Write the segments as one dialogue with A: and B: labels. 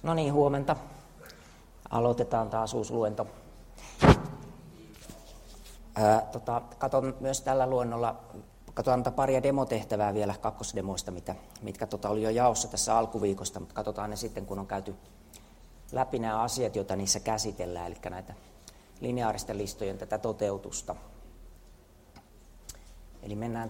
A: No niin, huomenta. Aloitetaan taas uusi luento. Katon myös tällä luennolla, katsotaan paria demotehtävää vielä kakkosdemoista, mitkä oli jo jaossa tässä alkuviikosta, mutta katsotaan ne sitten, kun on käyty läpi nämä asiat, joita niissä käsitellään, eli näitä lineaaristen listojen tätä toteutusta. Eli mennään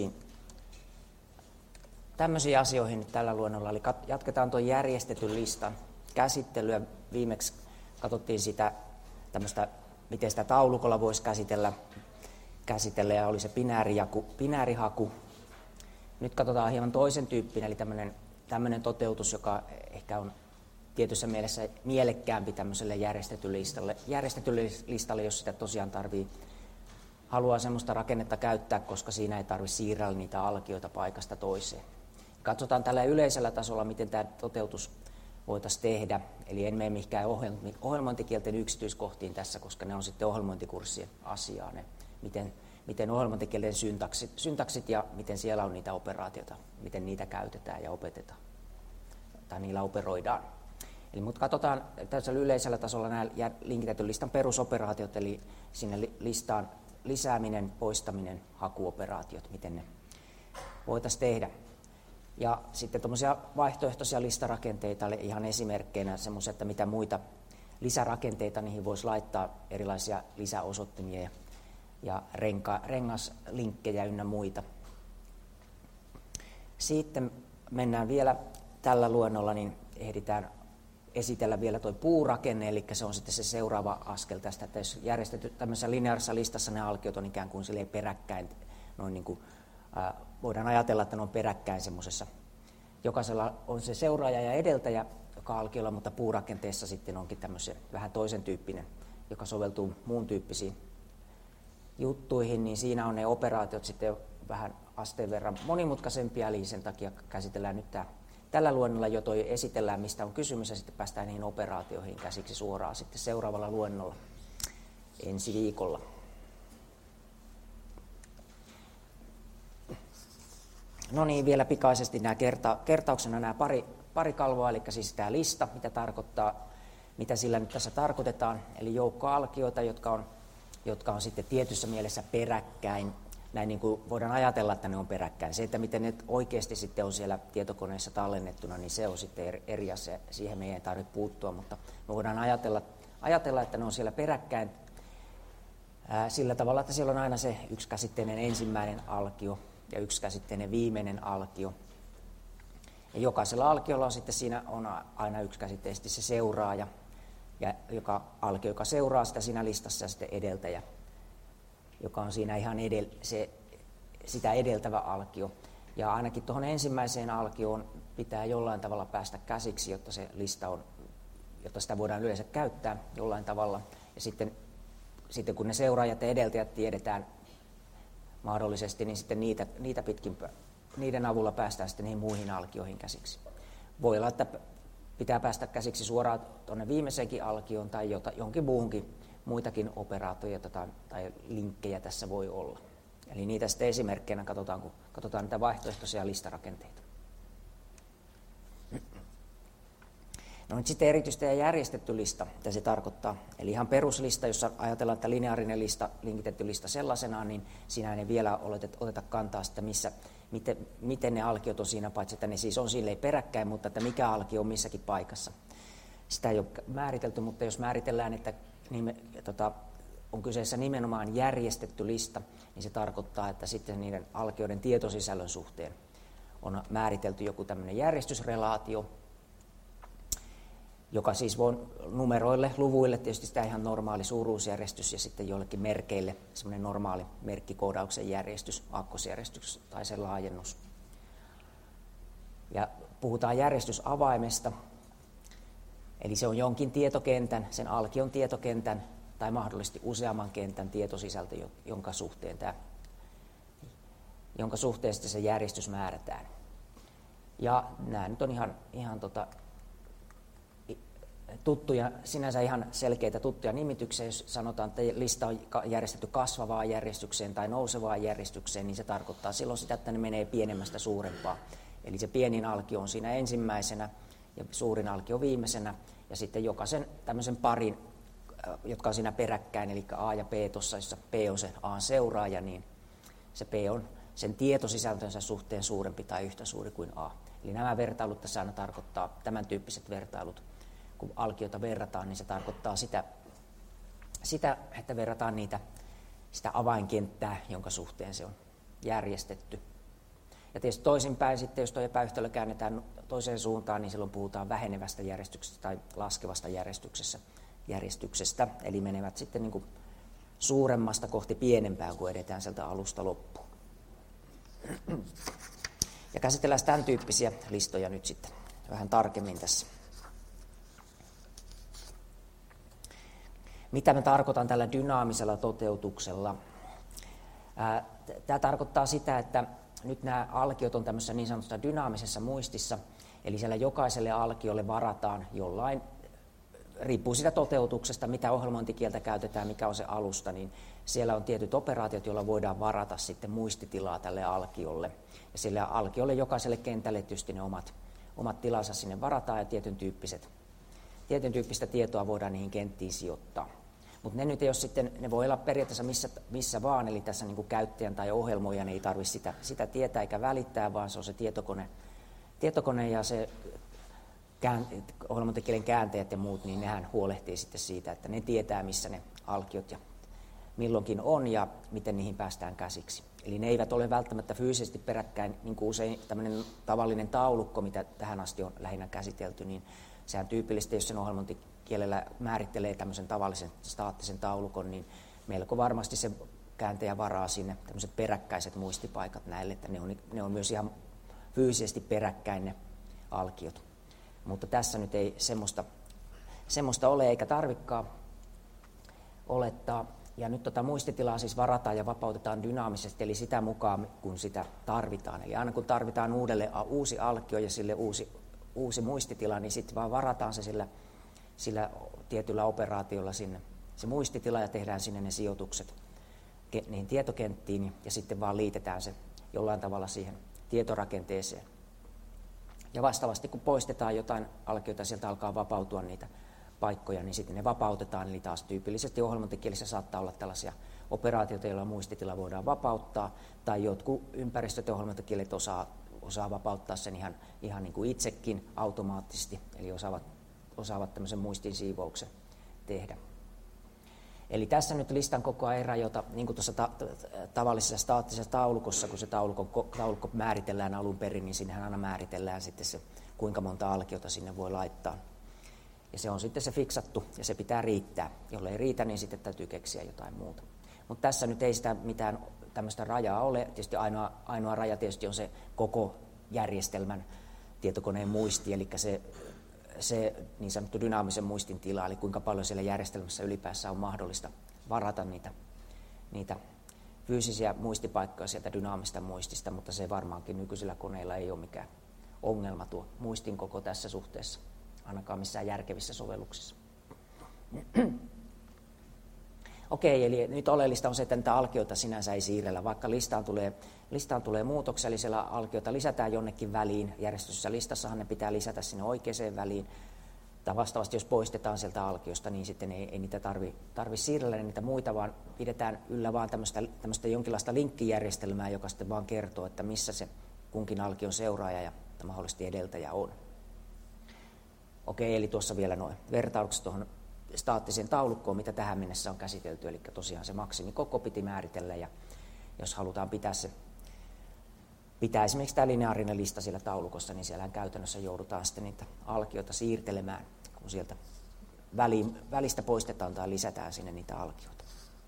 A: tämmöisiin asioihin nyt tällä luennolla, eli jatketaan tuon järjestetyn listan käsittelyä. Viimeksi katsottiin sitä tämmöistä, miten sitä taulukolla voisi käsitellä ja oli se binäärihaku. Nyt katsotaan hieman toisen tyyppinen, eli tämmöinen toteutus, joka ehkä on tietyssä mielessä mielekkäämpi tämmöiselle järjestetylle listalle, jos sitä tosiaan haluaa semmoista rakennetta käyttää, koska siinä ei tarvitse siirrellä niitä alkioita paikasta toiseen. Katsotaan tällä yleisellä tasolla, miten tämä toteutus voitaisiin tehdä. Eli en mene mihinkään ohjelmointikielten yksityiskohtiin tässä, koska ne on sitten ohjelmointikurssien asiaa. Miten ohjelmointikielten syntaksit ja miten siellä on niitä operaatioita, miten niitä käytetään ja opetetaan tai niillä operoidaan. Mutta katsotaan tässä yleisellä tasolla nämä linkitetyn listan perusoperaatiot, eli sinne listaan lisääminen, poistaminen, hakuoperaatiot, miten ne voitaisiin tehdä. Ja sitten tuommoisia vaihtoehtoisia listarakenteita, eli ihan esimerkkeinä semmoisia, että mitä muita lisärakenteita niihin voisi laittaa, erilaisia lisäosoittimia ja rengaslinkkejä ynnä muita. Sitten mennään vielä tällä luennolla, niin ehditään esitellä vielä tuo puurakenne, eli se on sitten se seuraava askel tästä, että jos järjestetty tämmöisessä lineaarisessa listassa ne alkiot on ikään kuin silleen peräkkäin, noin niin kuin, voidaan ajatella, että ne on peräkkäin semmoisessa, jokaisella on se seuraaja ja edeltäjä joka alkiolla, mutta puurakenteessa sitten onkin tämmöisen vähän toisen tyyppinen, joka soveltuu muun tyyppisiin juttuihin, niin siinä on ne operaatiot sitten vähän asteen verran monimutkaisempia, eli sen takia käsitellään nyt tällä luennolla jo esitellään, mistä on kysymys, ja sitten päästään niihin operaatioihin käsiksi suoraan sitten seuraavalla luennolla ensi viikolla. No niin, vielä pikaisesti nämä kertauksena nämä pari kalvoa, eli siis tämä lista, mitä sillä nyt tässä tarkoitetaan, eli joukko alkioita, jotka on sitten tietyssä mielessä peräkkäin. Näin niin kuin voidaan ajatella, että ne on peräkkäin. Se, että miten ne oikeasti sitten on siellä tietokoneessa tallennettuna, niin se on sitten eri asia. Siihen meidän ei tarvitse puuttua, mutta me voidaan ajatella, että ne on siellä peräkkäin sillä tavalla, että siellä on aina se yksikäsitteinen ensimmäinen alkio ja yksikäsitteinen viimeinen alkio. Ja jokaisella alkiolla on sitten siinä on aina yksikäsitteisesti se seuraaja, ja joka seuraa sitä siinä listassa, ja sitten edeltäjä, joka on siinä ihan sitä edeltävä alkio. Ja ainakin tuohon ensimmäiseen alkioon pitää jollain tavalla päästä käsiksi, jotta se lista jotta sitä voidaan yleensä käyttää jollain tavalla. Ja sitten kun ne seuraajat ja edeltäjät tiedetään mahdollisesti, niin sitten niiden avulla päästään sitten niihin muihin alkioihin käsiksi. Voi olla, että pitää päästä käsiksi suoraan tuonne viimeiseenkin alkioon tai johonkin muuhunkin. Muitakin operaatioita tai linkkejä tässä voi olla. Eli niitä sitten esimerkkeinä katsotaan, kun katsotaan niitä vaihtoehtoisia listarakenteita. No nyt sitten erityisesti järjestetty lista, mitä se tarkoittaa. Eli ihan peruslista, jossa ajatellaan, että lineaarinen lista, linkitetty lista sellaisenaan, niin siinä ei vielä oteta kantaa sitä, miten ne alkiot on siinä, paitsi että ne siis on silleen peräkkäin, mutta että mikä alkio on missäkin paikassa. Sitä ei ole määritelty, mutta jos määritellään, että on kyseessä nimenomaan järjestetty lista, niin se tarkoittaa, että sitten niiden alkioiden tietosisällön suhteen on määritelty joku tämmöinen järjestysrelaatio, joka siis voi numeroille, luvuille, tietysti sitä ihan normaali suuruusjärjestys ja sitten joillekin merkeille semmoinen normaali merkkikoodauksen järjestys, aakkosjärjestys tai sen laajennus. Ja puhutaan järjestysavaimesta, eli se on jonkin tietokentän, sen alkion tietokentän tai mahdollisesti useamman kentän tietosisältö, jonka suhteen sitten se järjestys määrätään. Ja nämä nyt on ihan tuttuja, sinänsä ihan selkeitä tuttuja nimityksiä. Jos sanotaan, että lista on järjestetty kasvavaan järjestykseen tai nousevaan järjestykseen, niin se tarkoittaa silloin sitä, että ne menee pienemmästä suurempaan. Eli se pienin alkio on siinä ensimmäisenä ja suurin alkio viimeisenä, ja sitten jokaisen tämmöisen parin, jotka on siinä peräkkäin, eli A ja B tuossa, jossa P on se A seuraaja, niin se P on sen tietosisältönsä suhteen suurempi tai yhtä suuri kuin A. Eli nämä vertailut tässä aina tarkoittaa, tämän tyyppiset vertailut, kun alkiota verrataan, niin se tarkoittaa sitä että verrataan sitä avainkenttää, jonka suhteen se on järjestetty. Ja tietysti toisinpäin sitten, jos tuo epäyhtälö käännetään toiseen suuntaan, niin silloin puhutaan vähenevästä järjestyksestä tai laskevasta järjestyksestä. Eli menevät sitten niin kuin suuremmasta kohti pienempää, kun edetään sieltä alusta loppuun. Ja käsitellään tämän tyyppisiä listoja nyt sitten vähän tarkemmin tässä. Mitä mä tarkoitan tällä dynaamisella toteutuksella? Tämä tarkoittaa sitä, että nyt nämä alkiot on tämmöisessä niin sanotussa dynaamisessa muistissa, eli siellä jokaiselle alkiolle varataan jollain, riippuu siitä toteutuksesta, mitä ohjelmointikieltä käytetään, mikä on se alusta, niin siellä on tietyt operaatiot, joilla voidaan varata sitten muistitilaa tälle alkiolle. Ja sille alkiolle jokaiselle kentälle tietysti ne omat tilansa sinne varataan ja tietyn tyyppistä tietoa voidaan niihin kenttiin sijoittaa. Mutta ne nyt ei ole sitten, ne voi olla periaatteessa missä vaan, eli tässä niin kuin käyttäjän tai ohjelmoijan ei tarvitse sitä tietää eikä välittää, vaan se on se tietokone ja se ohjelmointikielen kääntäjät ja muut, niin nehän huolehtii sitten siitä, että ne tietää, missä ne alkiot ja milloinkin on ja miten niihin päästään käsiksi. Eli ne eivät ole välttämättä fyysisesti peräkkäin, niin kuin usein tämmöinen tavallinen taulukko, mitä tähän asti on lähinnä käsitelty, niin sehän tyypillisesti, jos sen ohjelmointikielellä määrittelee tämmöisen tavallisen staattisen taulukon, niin melko varmasti se kääntäjä varaa sinne tämmöiset peräkkäiset muistipaikat näille, että ne on myös ihan fyysisesti peräkkäin ne alkiot. Mutta tässä nyt ei semmoista ole eikä tarvikaan olettaa. Ja nyt muistitilaa siis varataan ja vapautetaan dynaamisesti, eli sitä mukaan kun sitä tarvitaan. Eli aina kun tarvitaan uusi alkio ja sille uusi muistitila, niin sitten vaan varataan se sillä tietyllä operaatiolla sinne se muistitila ja tehdään sinne ne sijoitukset niihin tietokenttiin ja sitten vaan liitetään se jollain tavalla siihen tietorakenteeseen. Ja vastaavasti kun poistetaan jotain alkioita, sieltä alkaa vapautua niitä paikkoja, niin sitten ne vapautetaan. Eli taas tyypillisesti ohjelmointikielissä saattaa olla tällaisia operaatioita, joilla muistitila voidaan vapauttaa, tai jotkut ympäristöt ja ohjelmointikielet osaa vapauttaa sen ihan niin kuin itsekin automaattisesti, eli osaavat tämmöisen muistin siivouksen tehdä. Eli tässä nyt listan koko ei rajoita, niin kuin tuossa tavallisessa staattisessa taulukossa, kun se taulukko määritellään alun perin, niin sinnehän aina määritellään sitten se, kuinka monta alkiota sinne voi laittaa. Ja se on sitten se fiksattu, ja se pitää riittää. Jollei riitä, niin sitten täytyy keksiä jotain muuta. Mutta tässä nyt ei sitä mitään tämmöistä rajaa ole. Tietysti ainoa raja tietysti on se koko järjestelmän tietokoneen muisti, eli se niin sanottu dynaamisen muistin tila, eli kuinka paljon siellä järjestelmässä ylipäänsä on mahdollista varata niitä fyysisiä muistipaikkoja sieltä dynaamista muistista, mutta se varmaankin nykyisillä koneilla ei ole mikään ongelma tuo muistin koko tässä suhteessa, ainakaan missään järkevissä sovelluksissa. Okei, eli nyt oleellista on se, että näitä alkioita sinänsä ei siirrellä, vaikka listaan tulee muutoksia, eli siellä alkioita lisätään jonnekin väliin, järjestyksessä listassahan ne pitää lisätä sinne oikeaan väliin, tai vastaavasti jos poistetaan sieltä alkiosta, niin sitten ei niitä tarvi siirrellä niitä muita, vaan pidetään yllä vaan tämmöistä jonkinlaista linkkijärjestelmää, joka sitten vaan kertoo, että missä se kunkin alkion seuraaja ja mahdollisesti edeltäjä on. Okei, eli tuossa vielä nuo vertaukset tuohon staattiseen taulukkoon, mitä tähän mennessä on käsitelty, eli tosiaan se maksimikoko piti määritellä, ja jos halutaan pitää esimerkiksi tämä lineaarinen lista siellä taulukossa, niin siellähän käytännössä joudutaan sitten niitä alkioita siirtelemään, kun sieltä välistä poistetaan tai lisätään sinne niitä alkioita.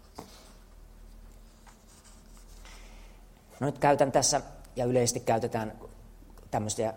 A: No nyt käytän tässä, ja yleisesti käytetään tämmöisiä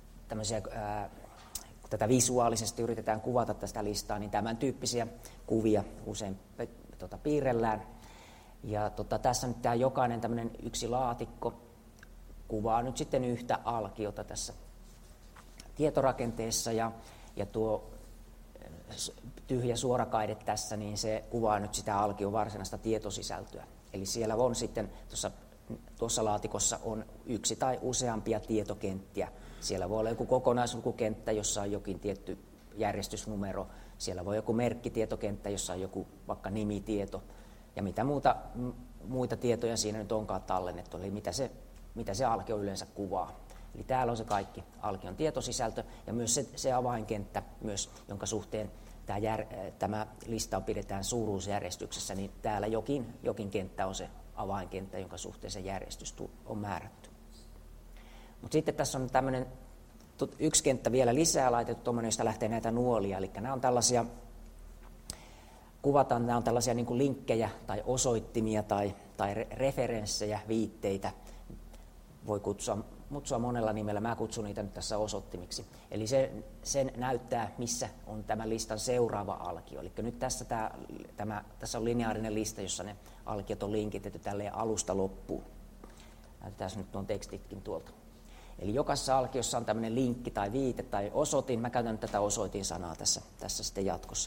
A: tätä visuaalisesti yritetään kuvata tästä listaa, niin tämän tyyppisiä kuvia usein piirrellään. Ja tässä nyt tämä jokainen tämmöinen yksi laatikko kuvaa nyt sitten yhtä alkiota tässä tietorakenteessa, ja tuo tyhjä suorakaide tässä, niin se kuvaa nyt sitä alkion varsinaista tietosisältöä. Eli siellä on sitten, tuossa laatikossa on yksi tai useampia tietokenttiä, Siellä voi olla joku kokonaislukukenttä, jossa on jokin tietty järjestysnumero. Siellä voi joku merkkitietokenttä, jossa on joku vaikka nimitieto ja mitä muita tietoja siinä nyt onkaan tallennettu, eli mitä se Alkio yleensä kuvaa. Eli täällä on se kaikki Alkion tietosisältö ja myös se avainkenttä, myös, jonka suhteen tämä lista pidetään suuruusjärjestyksessä, niin täällä jokin kenttä on se avainkenttä, jonka suhteen se järjestys on määrätty. Mutta sitten tässä on tämmöinen yksi kenttä vielä lisää laitettu, josta lähtee näitä nuolia, eli nämä on tällaisia, nämä on tällaisia niin kuin linkkejä tai osoittimia tai referenssejä, viitteitä, voi kutsua monella nimellä, mä kutsun niitä nyt tässä osoittimiksi. Eli sen näyttää, missä on tämän listan seuraava alkio. Eli nyt tässä on lineaarinen lista, jossa ne alkiot on linkitetty tälleen alusta loppuun. Näytetään nyt tuon tekstitkin tuolta. Eli jokaisessa alkiossa on tämmöinen linkki tai viite tai osoitin. Mä käytän nyt tätä osoitin-sanaa tässä sitten jatkossa.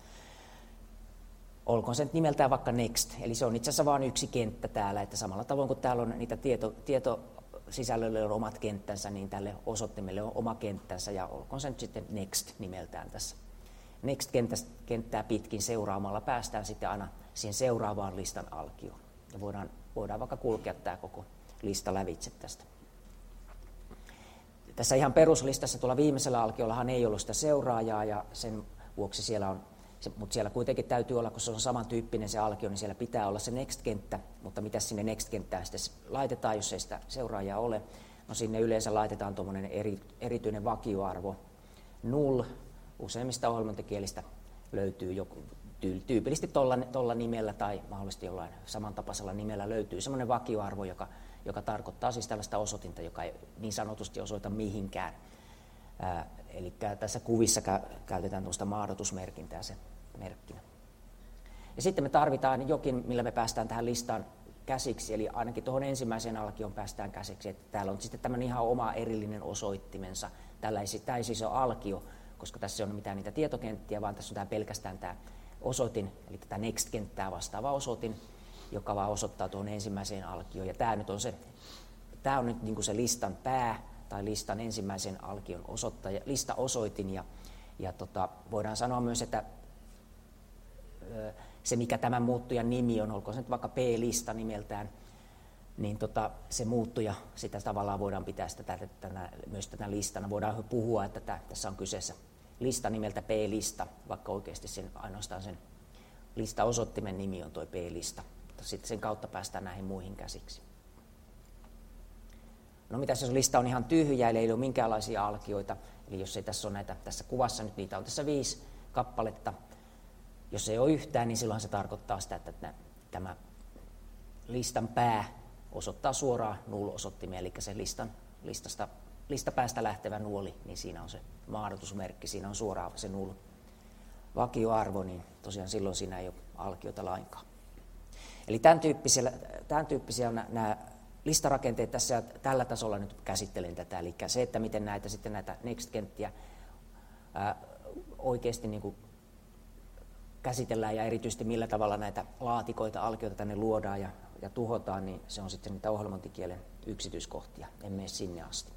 A: Olkoon se nyt nimeltään vaikka next. Eli se on itse asiassa vain yksi kenttä täällä, että samalla tavoin kuin täällä on niitä tietosisällölle on omat kenttänsä, niin tälle osoittimelle on oma kenttänsä, ja olkoon se nyt sitten next nimeltään tässä. Next-kenttää pitkin seuraamalla päästään sitten aina siihen seuraavaan listan alkioon. Ja voidaan vaikka kulkea tämä koko lista lävitse tästä. Tässä ihan peruslistassa tuolla viimeisellä alkiollahan ei ollut sitä seuraajaa, ja sen vuoksi siellä on, mutta siellä kuitenkin täytyy olla, kun se on samantyyppinen se alkio, niin siellä pitää olla se next-kenttä, mutta mitä sinne next-kenttään sitten laitetaan, jos ei sitä seuraajaa ole? No sinne yleensä laitetaan tuommoinen erityinen vakioarvo null. Useimmista ohjelmointikielistä löytyy joku, tyypillisesti tuolla nimellä tai mahdollisesti jollain samantapaisella nimellä löytyy semmoinen vakioarvo, joka tarkoittaa siis tällaista osoitinta, joka ei niin sanotusti osoita mihinkään. Eli tässä kuvissa käytetään tuosta maadotusmerkintää se merkkinä. Ja sitten me tarvitaan jokin, millä me päästään tähän listaan käsiksi, eli ainakin tuohon ensimmäiseen alkioon päästään käsiksi. Että täällä on sitten tämmöinen ihan oma erillinen osoittimensa. Tämä ei siis ole alkio, koska tässä ei ole mitään niitä tietokenttiä, vaan tässä on pelkästään tämä osoitin, eli tätä next-kenttää vastaava osoitin, joka vaan osoittaa tuohon ensimmäiseen alkioon. Ja tämä on nyt niin kuin se listan pää, tai listan ensimmäisen alkion listaosoitin, ja voidaan sanoa myös, että se mikä tämän muuttujan nimi on, olkoon se nyt vaikka P-lista nimeltään, niin se muuttuja, sitä tavallaan voidaan pitää sitä myös tätä listana. Voidaan puhua, että tässä on kyseessä lista nimeltä P-lista, vaikka oikeasti ainoastaan sen listaosoittimen nimi on tuo P-lista. Sitten sen kautta päästään näihin muihin käsiksi. No mitä jos lista on ihan tyhjä, eli ei ole minkäänlaisia alkioita, eli jos ei tässä ole tässä kuvassa nyt niitä on tässä 5 kappaletta, jos ei ole yhtään, niin silloin se tarkoittaa sitä, että tämä listan pää osoittaa suoraan null-osoittimeen, eli se listapäästä lähtevä nuoli, niin siinä on se maadotusmerkki, siinä on suoraan se null vakioarvo, niin tosiaan silloin siinä ei ole alkiota lainkaan. Eli tämän tyyppisiä on nämä listarakenteet tässä, ja tällä tasolla nyt käsittelen tätä, eli se, että miten näitä next-kenttiä oikeasti niin kuin käsitellään ja erityisesti millä tavalla näitä laatikoita, alkioita tänne luodaan ja tuhotaan, niin se on sitten niitä ohjelmointikielen yksityiskohtia, en mene sinne asti.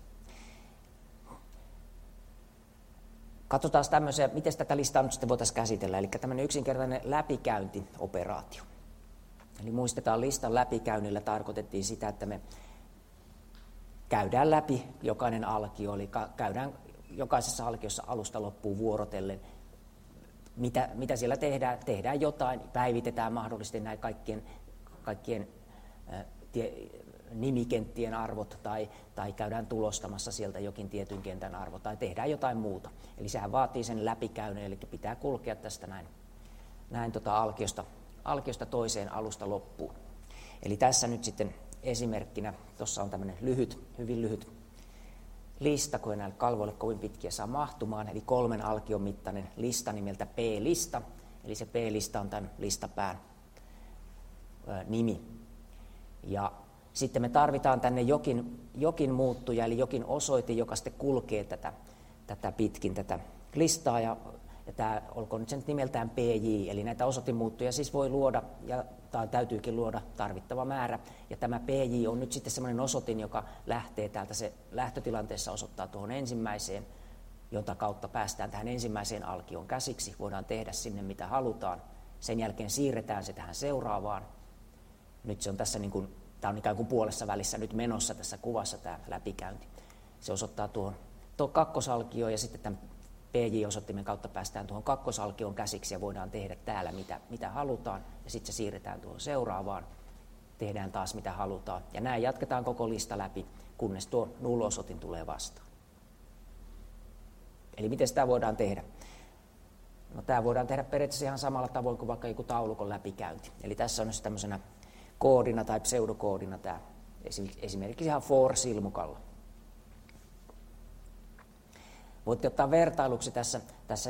A: Katsotaan tämmöisiä, miten tätä listaa nyt sitten voitaisiin käsitellä, eli tämmöinen yksinkertainen läpikäyntioperaatio. Eli muistetaan, listan läpikäynnillä tarkoitettiin sitä, että me käydään läpi jokainen alkio, eli käydään jokaisessa alkiossa alusta loppuun vuorotellen, mitä siellä tehdään jotain, päivitetään mahdollisesti näin kaikkien nimikenttien arvot tai käydään tulostamassa sieltä jokin tietyn kentän arvo tai tehdään jotain muuta. Eli sehän vaatii sen läpikäynnin, eli pitää kulkea tästä näin alkiosta toiseen alusta loppuun. Eli tässä nyt sitten esimerkkinä, tuossa on tämmöinen hyvin lyhyt lista, kun ei näille kalvoille kovin pitkiä saa mahtumaan, eli 3 alkion mittainen lista nimeltä P-lista, eli se P-lista on tämän listapään nimi. Ja sitten me tarvitaan tänne jokin muuttuja, eli jokin osoite, joka sitten kulkee tätä pitkin tätä listaa, ja Ja tämä olkoon nyt sen nimeltään PJ, eli näitä osoitinmuuttuja siis voi luoda, tai täytyykin luoda tarvittava määrä. Ja tämä PJ on nyt sitten semmoinen osoitin, joka lähtee täältä, se lähtötilanteessa osoittaa tuohon ensimmäiseen, jota kautta päästään tähän ensimmäiseen alkioon käsiksi. Voidaan tehdä sinne mitä halutaan. Sen jälkeen siirretään se tähän seuraavaan. Nyt se on tässä niin kuin, tämä on ikään kuin puolessa välissä nyt menossa tässä kuvassa tämä läpikäynti. Se osoittaa tuohon kakkosalkioon ja sitten tämän PJ-osoittimen kautta päästään tuohon kakkosalkioon käsiksi ja voidaan tehdä täällä mitä halutaan. Ja sitten se siirretään tuohon seuraavaan, tehdään taas mitä halutaan. Ja näin jatketaan koko lista läpi, kunnes tuo null-osoitin tulee vastaan. Eli miten sitä voidaan tehdä? No, tämä voidaan tehdä periaatteessa ihan samalla tavoin kuin vaikka joku taulukon läpikäynti. Eli tässä on nyt tämmöisenä koodina tai pseudokoodina tämä esimerkiksi ihan for-silmukalla. Voitte ottaa vertailuksi tässä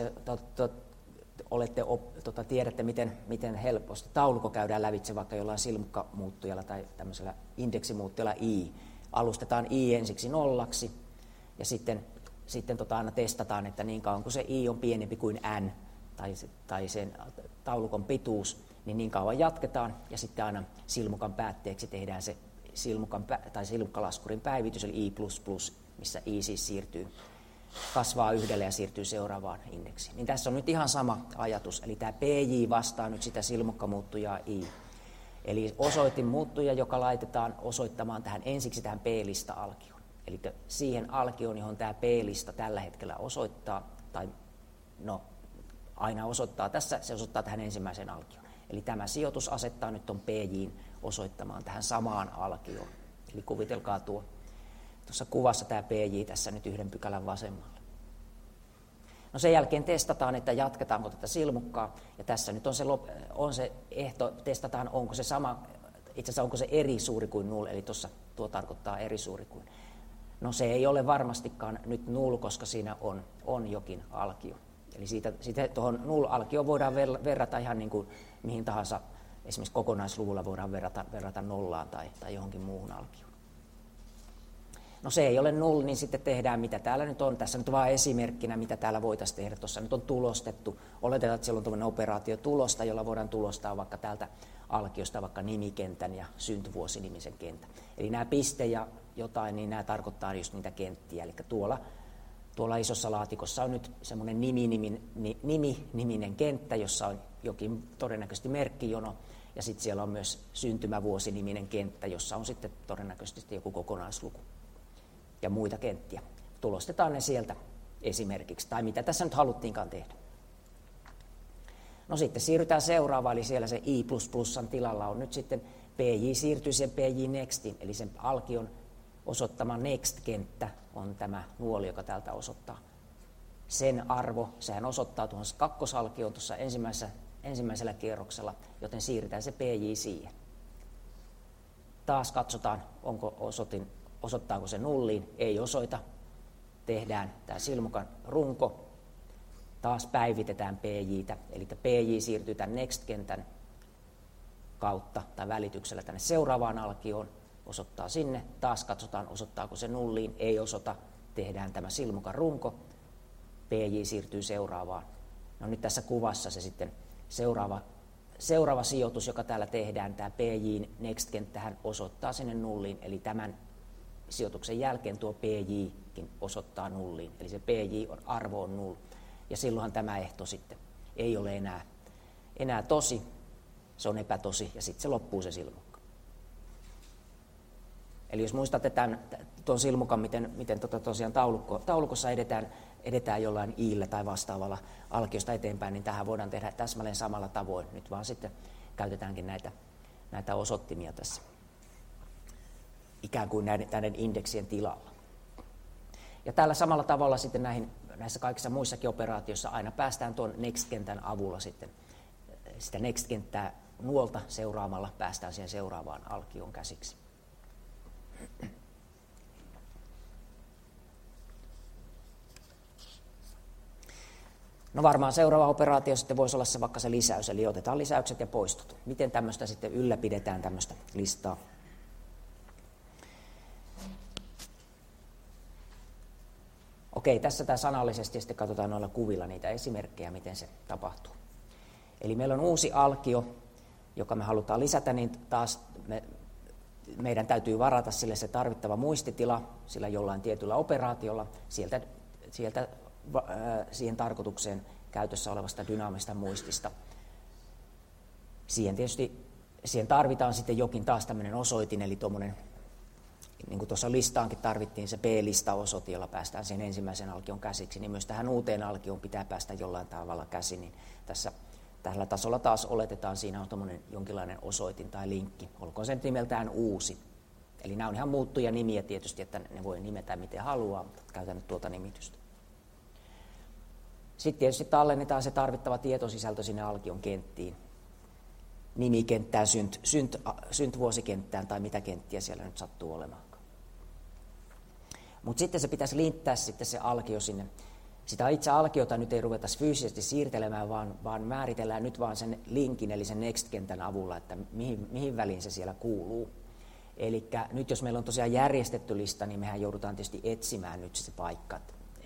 A: tiedätte, miten helposti taulukko käydään lävitse vaikka jollain silmukkamuuttujalla tai tämmöisellä indeksimuuttujalla i. Alustetaan i ensiksi nollaksi ja sitten aina testataan, että niin kauan kun se i on pienempi kuin n tai sen taulukon pituus, niin kauan jatketaan ja sitten aina silmukan päätteeksi tehdään se silmukkalaskurin päivitys eli i++, missä i siis kasvaa yhdelle ja siirtyy seuraavaan indeksiin. Niin tässä on nyt ihan sama ajatus, eli tämä PJ vastaa nyt sitä silmukkamuuttujaa I. Eli osoitinmuuttuja, joka laitetaan osoittamaan ensiksi tähän P-lista-alkioon. Eli siihen alkioon, johon tämä P-lista tällä hetkellä osoittaa, tai no aina osoittaa tässä, se osoittaa tähän ensimmäiseen alkioon. Eli tämä sijoitus asettaa nyt tuon PJ:n osoittamaan tähän samaan alkioon. Eli kuvitelkaa tuossa kuvassa tämä PJ tässä nyt yhden pykälän vasemmalla. No sen jälkeen testataan, että jatketaanko tätä silmukkaa, ja tässä nyt on se ehto, testataan onko se sama, itse asiassa onko se eri suuri kuin null, eli tuo tarkoittaa eri suuri kuin. No se ei ole varmastikaan nyt null, koska siinä on jokin alkio. Eli siitä tuohon null-alkioon voidaan verrata ihan niin kuin mihin tahansa, esimerkiksi kokonaisluvulla voidaan verrata nollaan tai johonkin muuhun alkioon. No se ei ole null, niin sitten tehdään mitä täällä nyt on. Tässä nyt vain esimerkkinä, mitä täällä voitaisiin tehdä. Tuossa nyt on tulostettu. Oletetaan, että siellä on tuollainen operaatio tulosta, jolla voidaan tulostaa vaikka täältä alkiosta vaikka nimikentän ja syntyvuosinimisen kentän. Eli nämä piste ja jotain, niin nämä tarkoittaa just niitä kenttiä. Eli tuolla isossa laatikossa on nyt semmoinen nimi-niminen kenttä, jossa on jokin todennäköisesti merkkijono. Ja sitten siellä on myös syntymävuosiniminen kenttä, jossa on sitten todennäköisesti joku kokonaisluku. Ja muita kenttiä. Tulostetaan ne sieltä esimerkiksi, tai mitä tässä nyt haluttiinkaan tehdä. No sitten siirrytään seuraavaan, eli siellä se i++ tilalla on nyt sitten PJ siirtyy siihen PJ Nextin, eli sen alkion osoittama Next-kenttä on tämä nuoli, joka täältä osoittaa. Sen arvo, sehän osoittaa tuohon kakkosalkioon tuossa ensimmäisellä kierroksella, joten siirretään se PJ siihen. Taas katsotaan, osoittaako se nulliin, ei osoita. Tehdään tämä silmukan runko, taas päivitetään PJ:tä, eli PJ siirtyy tämän Next-kentän kautta tai välityksellä tänne seuraavaan alkioon, osoittaa sinne, taas katsotaan, osoittaako se nulliin, ei osoita, tehdään tämä silmukan runko, PJ siirtyy seuraavaan. No nyt tässä kuvassa se sitten seuraava sijoitus, joka täällä tehdään, tämä PJ Next-kenttähän osoittaa sinne nulliin, eli tämän sijoituksen jälkeen tuo PJkin osoittaa nulliin, eli se PJ-arvo on null. Ja silloinhan tämä ehto sitten ei ole enää tosi, se on epätosi, ja sitten se loppuu se silmukka. Eli jos muistatte tuon silmukan, miten tosiaan taulukossa edetään jollain iillä tai vastaavalla alkiosta eteenpäin, niin tähän voidaan tehdä täsmälleen samalla tavoin. Nyt vaan sitten käytetäänkin näitä osoittimia tässä ikään kuin näiden indeksien tilalla. Ja tällä samalla tavalla sitten näissä kaikissa muissakin operaatioissa aina päästään tuon Next-kentän avulla sitten sitä Next-kenttää nuolta seuraamalla päästään siihen seuraavaan alkioon käsiksi. No varmaan seuraava operaatio sitten voisi olla se vaikka se lisäys, eli otetaan lisäykset ja poistot. Miten tämmöistä sitten ylläpidetään tämmöistä listaa? Okei, tässä tämä sanallisesti ja sitten katsotaan noilla kuvilla niitä esimerkkejä, miten se tapahtuu. Eli meillä on uusi alkio, joka me halutaan lisätä, niin taas meidän täytyy varata sille se tarvittava muistitila sillä jollain tietyllä operaatiolla sieltä siihen tarkoitukseen käytössä olevasta dynaamisesta muistista. Siihen tarvitaan sitten jokin taas tämmöinen osoitin, eli tuommoinen, niin kuin tuossa listaankin tarvittiin se B-lista-osoite, jolla päästään siihen ensimmäisen alkion käsiksi, niin myös tähän uuteen alkioon pitää päästä jollain tavalla käsi, niin tällä tasolla taas oletetaan, siinä on tuommoinen jonkinlainen osoitin tai linkki, olkoon se nimeltään uusi. Eli nämä on ihan muuttuja nimiä tietysti, että ne voi nimetä miten haluaa, mutta käytän nyt tuota nimitystä. Sitten tietysti tallennetaan se tarvittava tietosisältö sinne alkion kenttiin, nimikenttään, syntvuosikenttään tai mitä kenttiä siellä nyt sattuu olemaan. Mutta sitten se pitäisi liittää sitten se alkio sinne. Sitä itse alkiota nyt ei ruveta fyysisesti siirtelemään, vaan määritellään nyt vaan sen linkin, eli sen next-kentän avulla, että mihin väliin se siellä kuuluu. Eli nyt jos meillä on tosiaan järjestetty lista, niin mehän joudutaan tietysti etsimään nyt se paikka.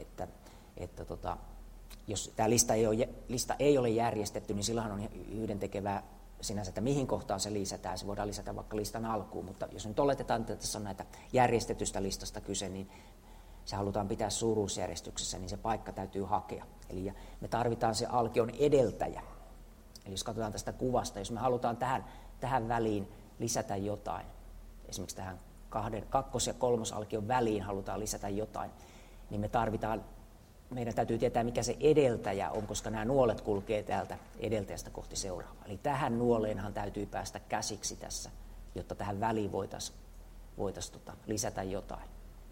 A: Jos tämä lista ei ole järjestetty, niin silloin on yhdentekevää sinänsä, että mihin kohtaan se lisätään. Se voidaan lisätä vaikka listan alkuun, mutta jos nyt oletetaan, että tässä on näitä järjestetystä listasta kyse, niin se halutaan pitää suuruusjärjestyksessä, niin se paikka täytyy hakea. Eli me tarvitaan se alkion edeltäjä. Eli jos katsotaan tästä kuvasta, jos me halutaan tähän väliin lisätä jotain, esimerkiksi tähän kakkos- ja kolmosalkion väliin halutaan lisätä jotain, niin meidän täytyy tietää, mikä se edeltäjä on, koska nämä nuolet kulkee täältä edeltäjästä kohti seuraavaa. Eli tähän nuoleenhan täytyy päästä käsiksi tässä, jotta tähän väliin voitaisiin lisätä jotain.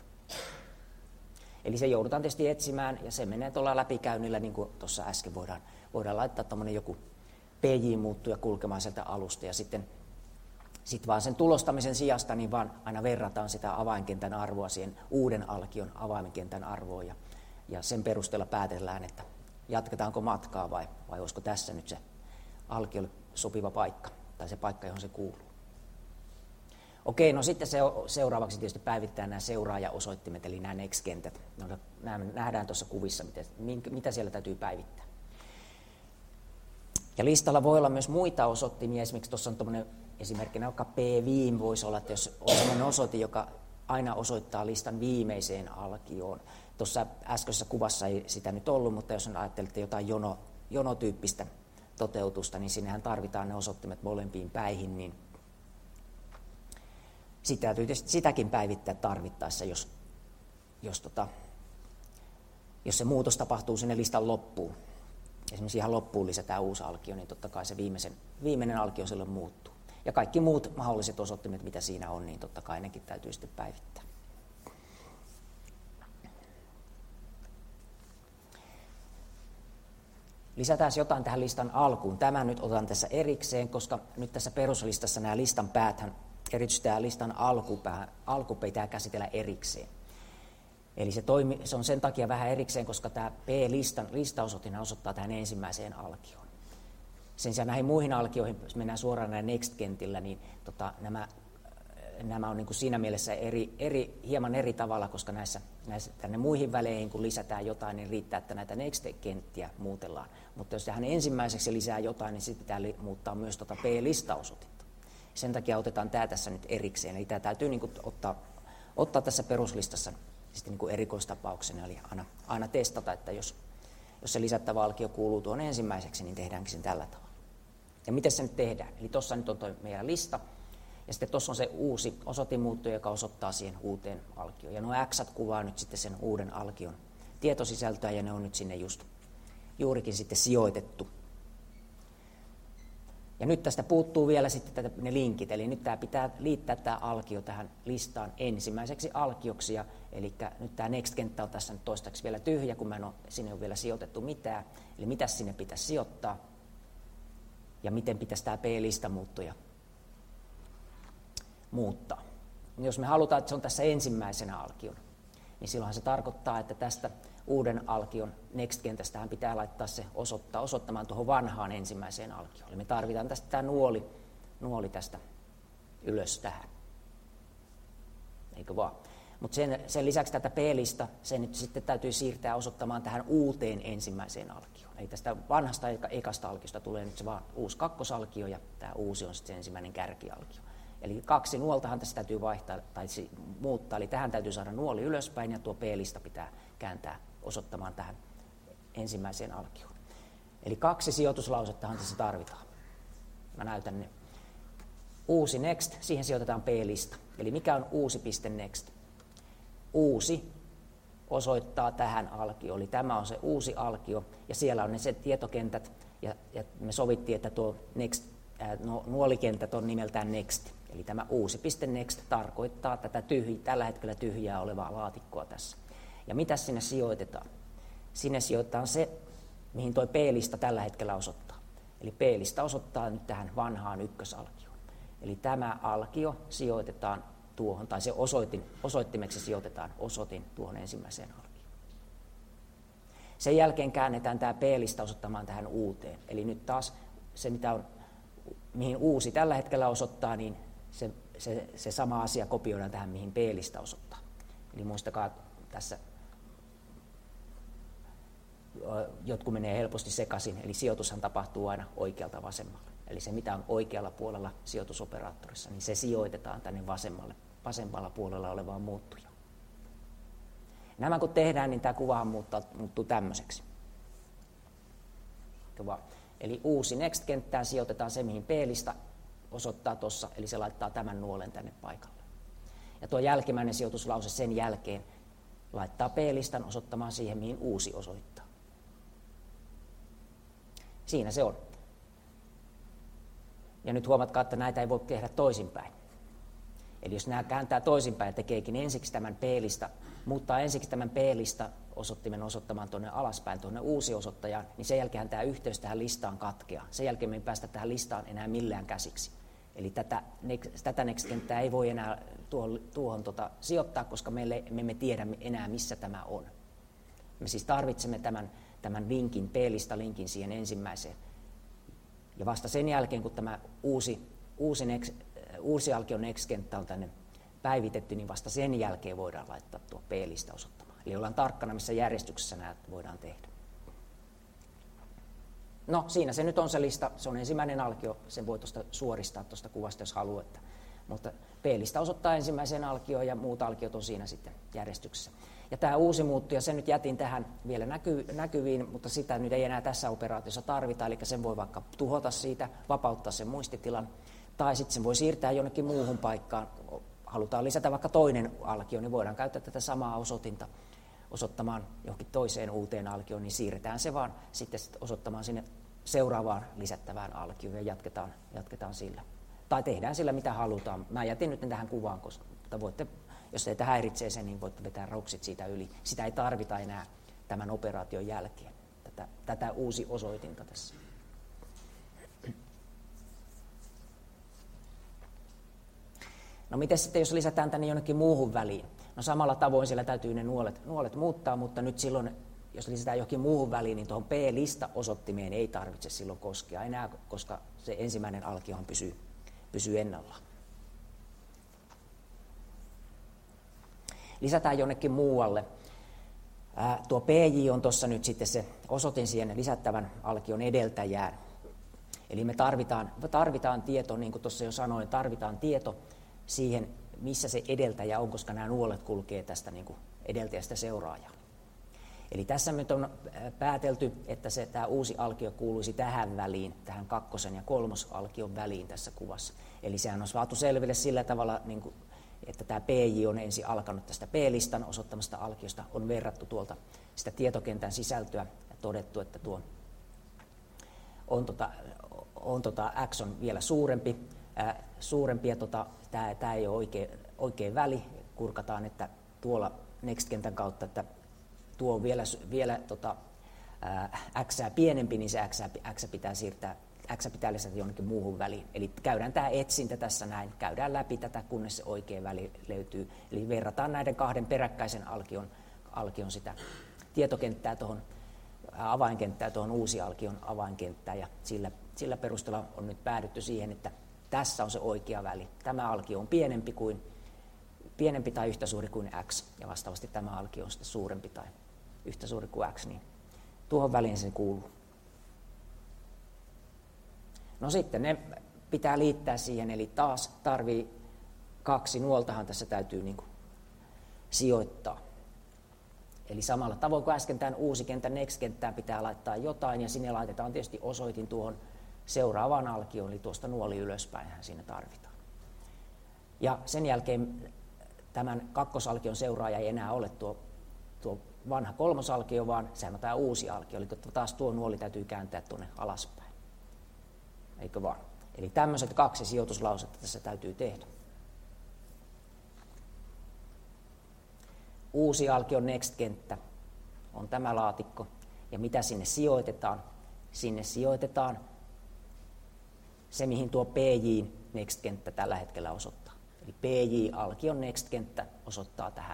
A: Eli se joudutaan tietysti etsimään, ja se menee tuolla läpikäynnillä, niin kuin tuossa äsken voidaan laittaa tuommoinen joku PJ-muuttuja kulkemaan sieltä alusta, ja sitten vaan sen tulostamisen sijasta niin vaan aina verrataan sitä avainkentän arvoa siihen uuden alkion avainkentän arvoon, ja sen perusteella päätellään, että jatketaanko matkaa vai olisiko tässä nyt se alkiolle sopiva paikka, tai se paikka, johon se kuuluu. Okei, no sitten seuraavaksi tietysti päivittää nämä seuraajaosoittimet, eli nämä next-kentät. Nämä nähdään tuossa kuvissa, mitä siellä täytyy päivittää. Ja listalla voi olla myös muita osoittimia, esimerkiksi tuossa on tuommoinen esimerkkinä, vaikka p-viim voisi olla, että jos on sellainen osoite, joka aina osoittaa listan viimeiseen alkioon. Tuossa äskeisessä kuvassa ei sitä nyt ollut, mutta jos ajattelette jotain jonotyyppistä toteutusta, niin sinnehän tarvitaan ne osoittimet molempiin päihin, niin sitä täytyy tietysti sitäkin päivittää tarvittaessa, jos se muutos tapahtuu sinne listan loppuun. Esimerkiksi ihan loppuun lisätään uusi alkio, niin totta kai se viimeinen alkio silloin muuttuu. Ja kaikki muut mahdolliset osoittimet, mitä siinä on, niin totta kai nekin täytyy sitten päivittää. Lisätään jotain tähän listan alkuun. Tämä nyt otan tässä erikseen, koska nyt tässä peruslistassa nämä listan pääthän, erityisesti tämä listan alku pitää käsitellä erikseen. Eli se on sen takia vähän erikseen, koska tämä P-listan listaosoitin osoittaa tähän ensimmäiseen alkioon. Sen sijaan näihin muihin alkioihin, jos mennään suoraan näin next-kentillä, niin nämä on niin kuin siinä mielessä hieman eri tavalla, koska näissä tänne muihin väleihin, kun lisätään jotain, niin riittää, että näitä next-kenttiä muutellaan. Mutta jos tähän ensimmäiseksi lisää jotain, niin sitten pitää muuttaa myös P-listaosoitinta. Sen takia otetaan tämä tässä nyt erikseen. Eli tämä täytyy niin kuin ottaa tässä peruslistassa sitten niin kuin erikoistapauksena, eli aina testata, että jos se lisättävä alkio kuuluu tuon ensimmäiseksi, niin tehdäänkin sen tällä tavalla. Ja miten se nyt tehdään? Eli tuossa nyt on tuo meidän lista, ja sitten tuossa on se uusi osoitinmuuttuja, joka osoittaa siihen uuteen alkioon. Ja nuo X kuvaa nyt sitten sen uuden alkion tietosisältöä, ja ne on nyt sinne juurikin sitten sijoitettu. Ja nyt tästä puuttuu vielä sitten ne linkit, eli nyt tämä pitää liittää tämä alkio tähän listaan ensimmäiseksi alkioksi, eli nyt tämä next-kenttä on tässä nyt toistaiseksi vielä tyhjä, kun sinne on vielä sijoitettu mitään, eli mitä sinne pitäisi sijoittaa, ja miten pitäisi tämä P-lista muuttaa. Jos me halutaan, että se on tässä ensimmäisenä alkiona, niin silloinhan se tarkoittaa, että tästä uuden alkion next-kentästähän pitää laittaa se osoittamaan tuohon vanhaan ensimmäiseen alkioon. Eli me tarvitaan tästä tämä nuoli tästä ylös tähän. Eikö vaan? Mutta sen lisäksi tätä P-lista, se nyt sitten täytyy siirtää osoittamaan tähän uuteen ensimmäiseen alkioon. Eli tästä vanhasta ekasta alkiosta tulee nyt se vaan uusi kakkosalkio, ja tämä uusi on sitten se ensimmäinen kärkialkio. Eli 2 nuoltahan tässä täytyy vaihtaa tai muuttaa, eli tähän täytyy saada nuoli ylöspäin, ja tuo P-lista pitää kääntää osoittamaan tähän ensimmäiseen alkioon. Eli 2 sijoituslausettahan tässä tarvitaan. Mä näytän ne. Uusi next, siihen sijoitetaan P-lista. Eli mikä on uusi piste next? Uusi osoittaa tähän alkioon, eli tämä on se uusi alkio, ja siellä on ne se tietokentät, ja me sovittiin, että tuo next, nuolikentät on nimeltään next. Eli tämä uusi piste next tarkoittaa tätä tällä hetkellä tyhjää olevaa laatikkoa tässä. Ja mitä sinne sijoitetaan? Sinne sijoitetaan se, mihin tuo P-lista tällä hetkellä osoittaa. Eli P-lista osoittaa nyt tähän vanhaan ykkösalkioon. Eli tämä alkio sijoitetaan tuohon, tai se osoittimeksi sijoitetaan osoitin tuohon ensimmäiseen alkioon. Sen jälkeen käännetään tämä P-lista osoittamaan tähän uuteen. Eli nyt taas se, mihin uusi tällä hetkellä osoittaa, niin se sama asia kopioidaan tähän, mihin P-lista osoittaa. Eli muistakaa tässä, jotkut menee helposti sekaisin, eli sijoitushan tapahtuu aina oikealta vasemmalle. Eli se, mitä on oikealla puolella sijoitusoperaattorissa, niin se sijoitetaan tänne vasemmalla puolella olevaan muuttujaan. Nämä kun tehdään, niin tämä kuvahan muuttuu tämmöiseksi. Eli uusi next-kenttään sijoitetaan se, mihin P-lista osoittaa tuossa, eli se laittaa tämän nuolen tänne paikalle. Ja tuo jälkimmäinen sijoituslause sen jälkeen laittaa P-listan osoittamaan siihen, mihin uusi osoittaa. Siinä se on. Ja nyt huomatkaa, että näitä ei voi tehdä toisinpäin. Eli jos nämä kääntää toisinpäin ja tekeekin ensiksi tämän P-lista, muuttaa ensiksi tämän P-lista osoittimen osoittamaan tuonne alaspäin, tuonne uusi osoittajaan, niin sen jälkeen tämä yhteys tähän listaan katkeaa. Sen jälkeen me ei päästä tähän listaan enää millään käsiksi. Eli tätä next-kenttää ei voi enää tuohon sijoittaa, koska me emme tiedä enää, missä tämä on. Me siis tarvitsemme tämän linkin, P-lista-linkin siihen ensimmäiseen. Ja vasta sen jälkeen, kun tämä uusi alkion next-kenttä on tänne päivitetty, niin vasta sen jälkeen voidaan laittaa tuo P-lista osoittamaan. Eli ollaan tarkkana, missä järjestyksessä nämä voidaan tehdä. No, siinä se nyt on se lista. Se on ensimmäinen alkio. Sen voi suoristaa tuosta kuvasta, jos haluaa. Mutta P-lista osoittaa ensimmäiseen alkioon ja muut alkiot on siinä sitten järjestyksessä. Ja tämä uusi muuttuja, sen nyt jätin tähän vielä näkyviin, mutta sitä nyt ei enää tässä operaatiossa tarvita. Eli sen voi vaikka tuhota siitä, vapauttaa sen muistitilan. Tai sitten sen voi siirtää jonnekin muuhun paikkaan. Halutaan lisätä vaikka toinen alkio, niin voidaan käyttää tätä samaa osoitinta osoittamaan johonkin toiseen uuteen alkioon, niin siirretään se vaan sitten osoittamaan sinne seuraavaan lisättävään alkioon ja jatketaan sillä. Tai tehdään sillä, mitä halutaan. Mä jätin nyt tähän kuvaan, mutta voitte, jos teitä häiritsee sen, niin voitte vetää rouksit siitä yli. Sitä ei tarvita enää tämän operaation jälkeen, tätä uusi osoitinta tässä. No miten sitten, jos lisätään tänne jonnekin muuhun väliin? No samalla tavoin siellä täytyy ne nuolet muuttaa, mutta nyt silloin, jos lisätään johonkin muuhun väliin, niin tuohon P-lista-osoittimeen ei tarvitse silloin koskea enää, koska se ensimmäinen alkiohan pysyy ennallaan. Lisätään jonnekin muualle. Tuo PJ on tuossa nyt sitten se osoitin siihen lisättävän alkion edeltäjään. Eli me tarvitaan tieto, niin kuin tuossa jo sanoin, tarvitaan tieto siihen, missä se edeltäjä on, koska nämä nuolet kulkee tästä niin kuin edeltäjästä seuraajaan. Eli tässä nyt on päätelty, että tämä uusi alkio kuuluisi tähän väliin, tähän kakkosen ja kolmosalkion väliin tässä kuvassa. Eli sehän on saatu selville sillä tavalla, niin kuin, että tämä PJ on ensin alkanut tästä P-listan osoittamasta alkiosta, on verrattu tuolta sitä tietokentän sisältöä ja todettu, että tuo X on vielä suurempi ja tämä ei ole oikein väli. Kurkataan, että tuolla next-kentän kautta, että tuo on vielä X pienempi, niin se X pitää lisätä jonnekin muuhun väliin. Eli käydään tämä etsintä tässä näin, käydään läpi tätä, kunnes se oikea väli löytyy. Eli verrataan näiden kahden peräkkäisen alkion sitä tietokenttää tuohon avainkenttää, tuohon uusi alkion avainkenttään, ja sillä perusteella on nyt päädytty siihen, että tässä on se oikea väli. Tämä alkio on pienempi kuin pienempi tai yhtä suuri kuin x, ja vastaavasti tämä alkio on sitten suurempi tai yhtä suuri kuin x, niin tuohon väliin se kuuluu. No sitten ne pitää liittää siihen, eli taas tarvii 2 nuoltahan tässä täytyy niin kuin sijoittaa. Eli samalla tavoin kuin äsken tämän uusi kentän next-kenttään pitää laittaa jotain, ja sinne laitetaan tietysti osoitin tuohon seuraavaan alkioon, eli tuosta nuoli ylöspäinhän siinä tarvitaan. Ja sen jälkeen tämän kakkosalkion seuraaja ei enää ole tuo vanha kolmosalkio, vaan sehän on tämä uusi alkio, eli taas tuo nuoli täytyy kääntää tuonne alaspäin. Eikö vaan? Eli tämmöiset 2 sijoituslausetta tässä täytyy tehdä. Uusi alkion next-kenttä on tämä laatikko, ja mitä sinne sijoitetaan? Sinne sijoitetaan se, mihin tuo PJ next-kenttä tällä hetkellä osoittaa. Eli PJ-alkion next-kenttä osoittaa tähän.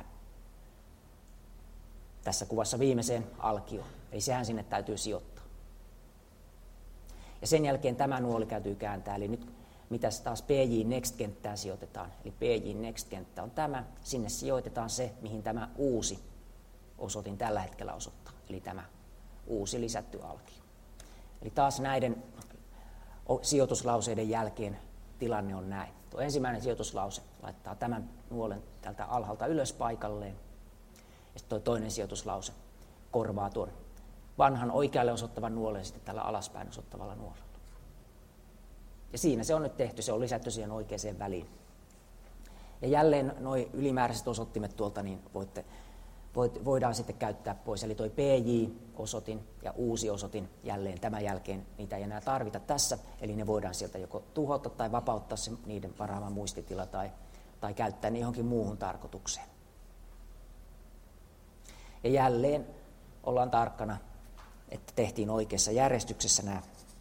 A: Tässä kuvassa viimeiseen alkioon. Eli sehän sinne täytyy sijoittaa. Ja sen jälkeen tämä nuoli täytyy kääntää. Eli nyt mitä taas PJ next-kenttään sijoitetaan. Eli PJ next-kenttä on tämä. Sinne sijoitetaan se, mihin tämä uusi osoitin tällä hetkellä osoittaa. Eli tämä uusi lisätty alkio. Eli taas näiden sijoituslauseiden jälkeen tilanne on näin. Tuo ensimmäinen sijoituslause laittaa tämän nuolen tältä alhaalta ylös paikalleen. Ja sitten tuo toinen sijoituslause korvaa tuon vanhan oikealle osoittavan nuolen sitten tällä alaspäin osoittavalla nuolella. Ja siinä se on nyt tehty, se on lisätty siihen oikeaan väliin. Ja jälleen nuo ylimääräiset osoittimet tuolta niin voidaan sitten käyttää pois. Eli tuo PJ-osoitin ja uusi osoitin jälleen tämän jälkeen, niitä ei enää tarvita tässä. Eli ne voidaan sieltä joko tuhota tai vapauttaa se niiden varaama muistitila tai käyttää ne johonkin muuhun tarkoitukseen. Ja jälleen ollaan tarkkana, että tehtiin oikeassa järjestyksessä nämä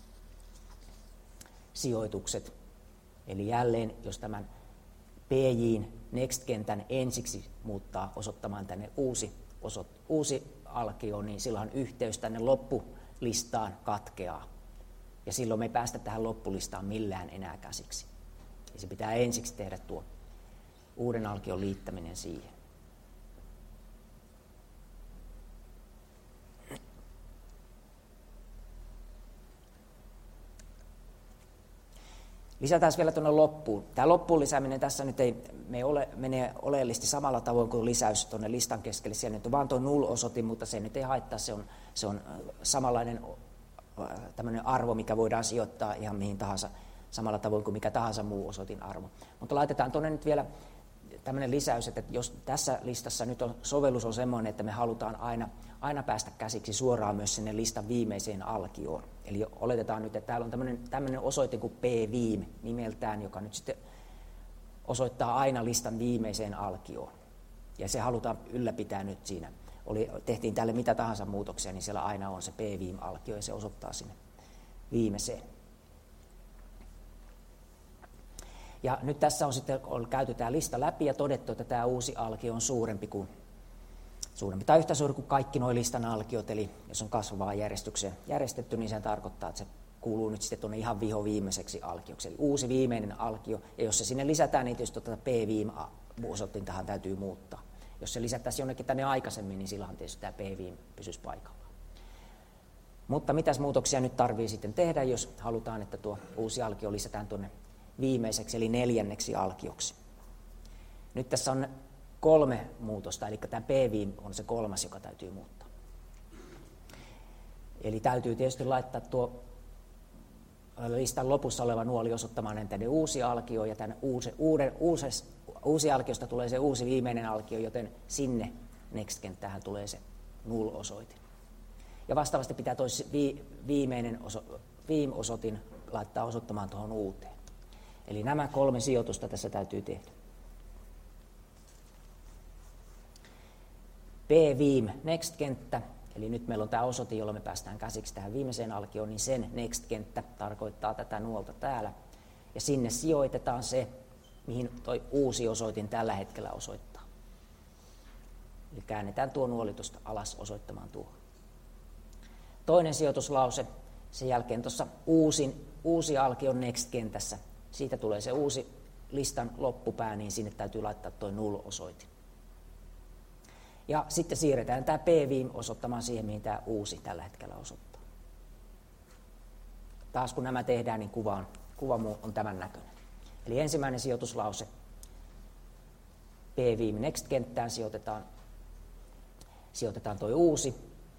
A: sijoitukset. Eli jälleen, jos tämän PJ:n next-kentän ensiksi muuttaa osoittamaan tänne uusi alkio, niin silloin yhteys tänne loppulistaan katkeaa. Ja silloin me ei päästä tähän loppulistaan millään enää käsiksi. Ja se pitää ensiksi tehdä tuo uuden alkion liittäminen siihen. Lisätään vielä tuonne loppuun. Tämä loppuun lisääminen tässä nyt ei mene oleellisesti samalla tavoin kuin lisäys tuonne listan keskelle. Siellä nyt on vaan tuo null-osoitin, mutta se nyt ei haittaa. Se on samanlainen tämmöinen arvo, mikä voidaan sijoittaa ihan mihin tahansa samalla tavoin kuin mikä tahansa muu osoitin arvo. Mutta laitetaan tuonne nyt vielä tämmöinen lisäys, että jos tässä listassa nyt sovellus on semmoinen, että me halutaan aina päästä käsiksi suoraan myös sinne listan viimeiseen alkioon. Eli oletetaan nyt, että täällä on tämmöinen osoite kuin pviim nimeltään, joka nyt sitten osoittaa aina listan viimeiseen alkioon. Ja se halutaan ylläpitää nyt siinä. Tehtiin tälle mitä tahansa muutoksia, niin siellä aina on se pviim-alkio ja se osoittaa sinne viimeiseen. Ja nyt tässä on sitten käyty tämä lista läpi ja todettu, että tämä uusi alkio on suurempi tai yhtä suuri kuin kaikki nuo listan alkiot. Eli jos on kasvavaan järjestykseen järjestetty, niin se tarkoittaa, että se kuuluu nyt sitten tuonne ihan viimeiseksi alkioksi. Eli uusi viimeinen alkio. Ja jos se sinne lisätään, niin tietysti tuota pviim-osoitintahan täytyy muuttaa. Jos se lisättäisiin jonnekin tänne aikaisemmin, niin silloin tietysti tämä pviim pysyisi paikallaan. Mutta mitäs muutoksia nyt tarvii sitten tehdä, jos halutaan, että tuo uusi alkio lisätään tuonne viimeiseksi eli 4. alkioksi. Nyt tässä on 3 muutosta, eli tämä pviim on se 3, joka täytyy muuttaa. Eli täytyy tietysti laittaa tuo listan lopussa oleva nuoli osoittamaan tänne uusi alkio, ja tämän uusi alkiosta tulee se uusi viimeinen alkio, joten sinne next-kenttään tulee se null-osoitin. Ja vastaavasti pitää tuo viimeinen viim-osoitin laittaa osoittamaan tuohon uuteen. Eli nämä 3 sijoitusta tässä täytyy tehdä. pviim next-kenttä, eli nyt meillä on tämä osoite, jolla me päästään käsiksi tähän viimeiseen alkioon, niin sen next-kenttä tarkoittaa tätä nuolta täällä. Ja sinne sijoitetaan se, mihin tuo uusi osoitin tällä hetkellä osoittaa. Eli käännetään tuo nuoli tuosta alas osoittamaan tuohon. Toinen sijoituslause, sen jälkeen tuossa uusi alkion next-kentässä. Siitä tulee se uusi listan loppupää, niin sinne täytyy laittaa tuo null-osoite. Ja sitten siirretään tämä p-viim osoittamaan siihen, mihin tämä uusi tällä hetkellä osoittaa. Taas kun nämä tehdään, niin kuva on tämän näköinen. Eli ensimmäinen sijoituslause p-viim next-kenttään sijoitetaan tuo uusi.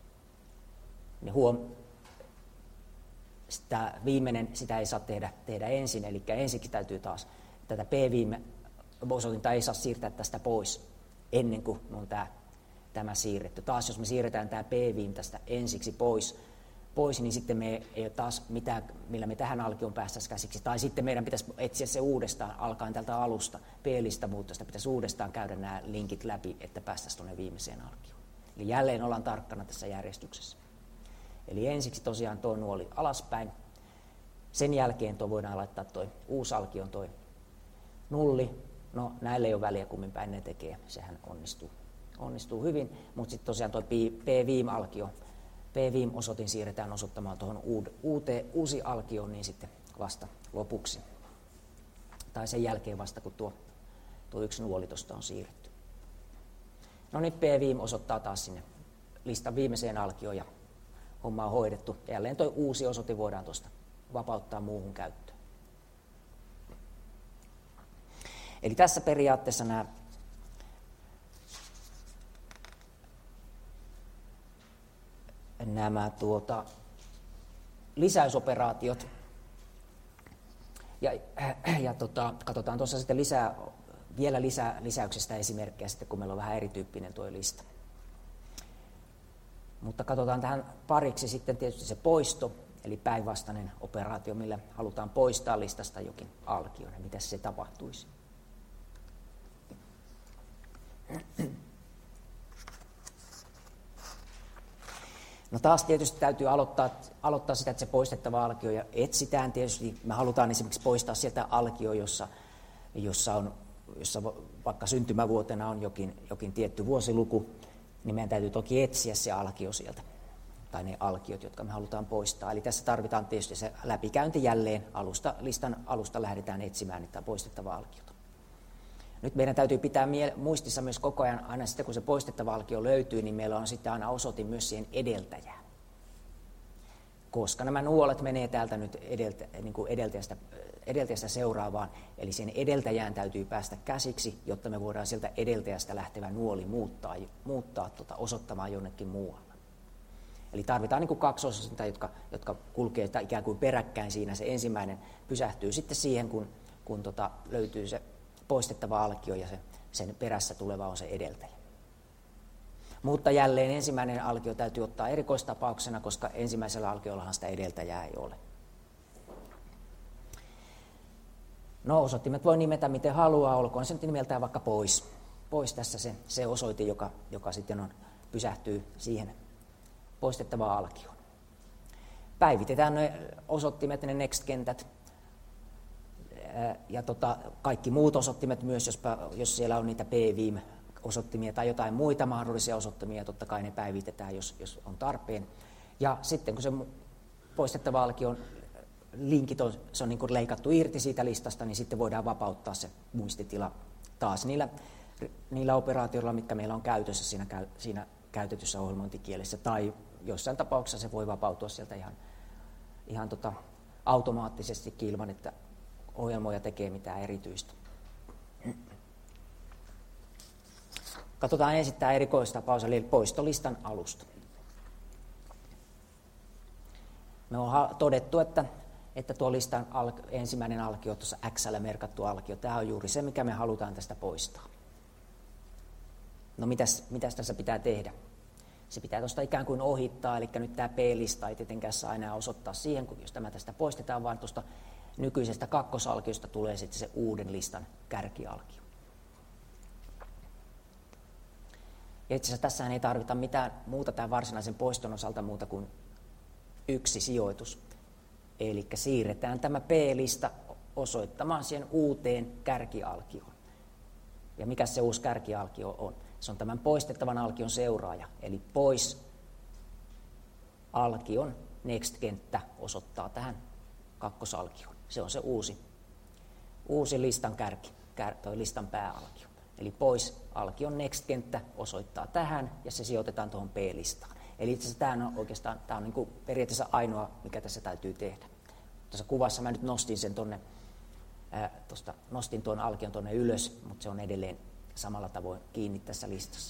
A: Sitä viimeinen, sitä ei saa tehdä ensin, eli ensiksi täytyy taas tätä p-viim-osoitinta ei saa siirtää tästä pois ennen kuin on tämä siirretty. Taas jos me siirretään tämä p-viim tästä ensiksi pois, niin sitten me ei ole taas mitään, millä me tähän alkioon päästäisiin käsiksi. Tai sitten meidän pitäisi etsiä se uudestaan, alkaen tältä alusta, p-listamuutosta, pitäisi uudestaan käydä nämä linkit läpi, että päästäisiin tuonne viimeiseen alkioon. Eli jälleen ollaan tarkkana tässä järjestyksessä. Eli ensiksi tosiaan tuo nuoli alaspäin. Sen jälkeen voidaan laittaa tuo uusi alkion tuo nulli. No näille ei ole väliä kummin päin ne tekee, sehän onnistuu hyvin. Mutta sitten tosiaan tuo p-viim-alkio, p-viim-osoitin siirretään osoittamaan tuohon uusi alkioon, niin sitten vasta lopuksi. Tai sen jälkeen vasta, kun tuo yksi nuoli tuosta on siirretty. No niin, p-viim osoittaa taas sinne listan viimeiseen alkioon ja homma on hoidettu. Ja jälleen tuo uusi osoite voidaan tuosta vapauttaa muuhun käyttöön. Eli tässä periaatteessa nämä lisäysoperaatiot. Ja katsotaan tuossa sitten vielä lisäyksestä esimerkkejä sitten, kun meillä on vähän erityyppinen tuo lista. Mutta katsotaan tähän pariksi sitten tietysti se poisto, eli päinvastainen operaatio, millä halutaan poistaa listasta jokin alkio, ja mitä se tapahtuisi. No taas tietysti täytyy aloittaa sitä, että se poistettava alkio ja etsitään tietysti. Me halutaan esimerkiksi poistaa sieltä alkio, jossa vaikka syntymävuotena on jokin tietty vuosiluku, niin meidän täytyy toki etsiä se alkio sieltä, tai ne alkiot, jotka me halutaan poistaa. Eli tässä tarvitaan tietysti se läpikäynti jälleen, listan alusta lähdetään etsimään niitä poistettavaa alkiota. Nyt meidän täytyy pitää muistissa myös koko ajan, aina sitten kun se poistettava alkio löytyy, niin meillä on sitten aina osoitin myös siihen edeltäjään. Koska nämä nuolet menee täältä nyt edeltäjästä seuraavaan, eli sen edeltäjään täytyy päästä käsiksi, jotta me voidaan sieltä edeltäjästä lähtevä nuoli muuttaa osoittamaan jonnekin muualle. Eli tarvitaan niin kuin kaksi osoitinta, jotka kulkee ikään kuin peräkkäin siinä. Se ensimmäinen pysähtyy sitten siihen, kun löytyy se poistettava alkio ja sen perässä tuleva on se edeltäjä. Mutta jälleen ensimmäinen alkio täytyy ottaa erikoistapauksena, koska ensimmäisellä alkiollahan sitä edeltäjää ei ole. No, osoittimet voi nimetä miten haluaa, olkoon se nimeltään vaikka pois. Pois tässä se osoite, joka sitten pysähtyy siihen poistettavaan alkioon. Päivitetään ne osoittimet, ne next-kentät. Ja kaikki muut osoittimet myös, jos siellä on niitä p-viim-osoittimia tai jotain muita mahdollisia osoittimia, totta kai ne päivitetään, jos on tarpeen. Ja sitten kun se poistettava alkion linkit se on niin kuin leikattu irti siitä listasta, niin sitten voidaan vapauttaa se muistitila taas niillä operaatioilla, mitkä meillä on käytössä siinä käytetyssä ohjelmointikielessä. Tai jossain tapauksessa se voi vapautua sieltä ihan automaattisestikin ilman, että ohjelmoija tekee mitään erityistä. Katsotaan ensin tämä erikoistapaus, eli poistolistan alusta. Me on todettu, että tuo listan ensimmäinen alkio, tuossa X:llä merkattu alkio, tämä on juuri se, mikä me halutaan tästä poistaa. No mitäs tässä pitää tehdä? Se pitää tuosta ikään kuin ohittaa, eli nyt tämä P-lista ei tietenkään saa enää osoittaa siihen, jos tämä tästä poistetaan, vaan tuosta nykyisestä kakkosalkiosta tulee sitten se uuden listan kärkialkio. Ja itse asiassa tässähän ei tarvita mitään muuta tämän varsinaisen poiston osalta muuta kuin yksi sijoitus. Eli siirretään tämä P-lista osoittamaan siihen uuteen kärkialkioon. Ja mikä se uusi kärkialkio on? Se on tämän poistettavan alkion seuraaja, eli pois alkion next-kenttä osoittaa tähän kakkosalkioon. Se on se uusi listan kärki, toi listan pääalkio. Eli pois alkion next-kenttä osoittaa tähän ja se sijoitetaan tuohon P-listaan. Eli itse asiassa tämä on oikeastaan niin kuin periaatteessa ainoa, mikä tässä täytyy tehdä. Tuossa kuvassa mä nyt nostin sen nostin tuon alkion tuonne ylös, mutta se on edelleen samalla tavoin kiinni tässä listassa.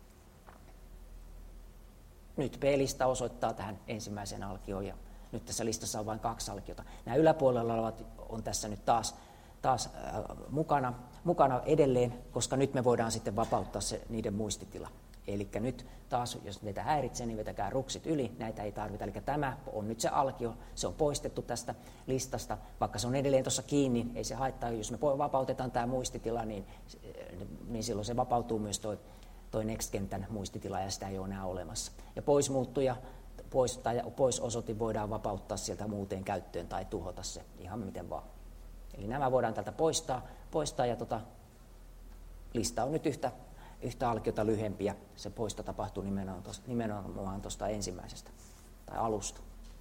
A: Nyt P-lista osoittaa tähän ensimmäiseen alkioon ja nyt tässä listassa on vain 2 alkiota. Nämä yläpuolella olevat on tässä nyt taas mukana edelleen, koska nyt me voidaan sitten vapauttaa niiden muistitila. Eli nyt taas, jos teitä häiritsee, niin vetäkää ruksit yli, näitä ei tarvita. Eli tämä on nyt se alkio, se on poistettu tästä listasta, vaikka se on edelleen tuossa kiinni, ei se haittaa. Jos me vapautetaan tämä muistitila, niin silloin se vapautuu myös toi next-kentän muistitila ja sitä ei ole enää olemassa. Ja poismuuttuja, poisosoitin voidaan vapauttaa sieltä muuteen käyttöön tai tuhota se ihan miten vaan. Eli nämä voidaan täältä poistaa ja lista on nyt yhtä alkiota lyhempiä. Se poisto tapahtuu nimenomaan tuosta ensimmäisestä tai alusta.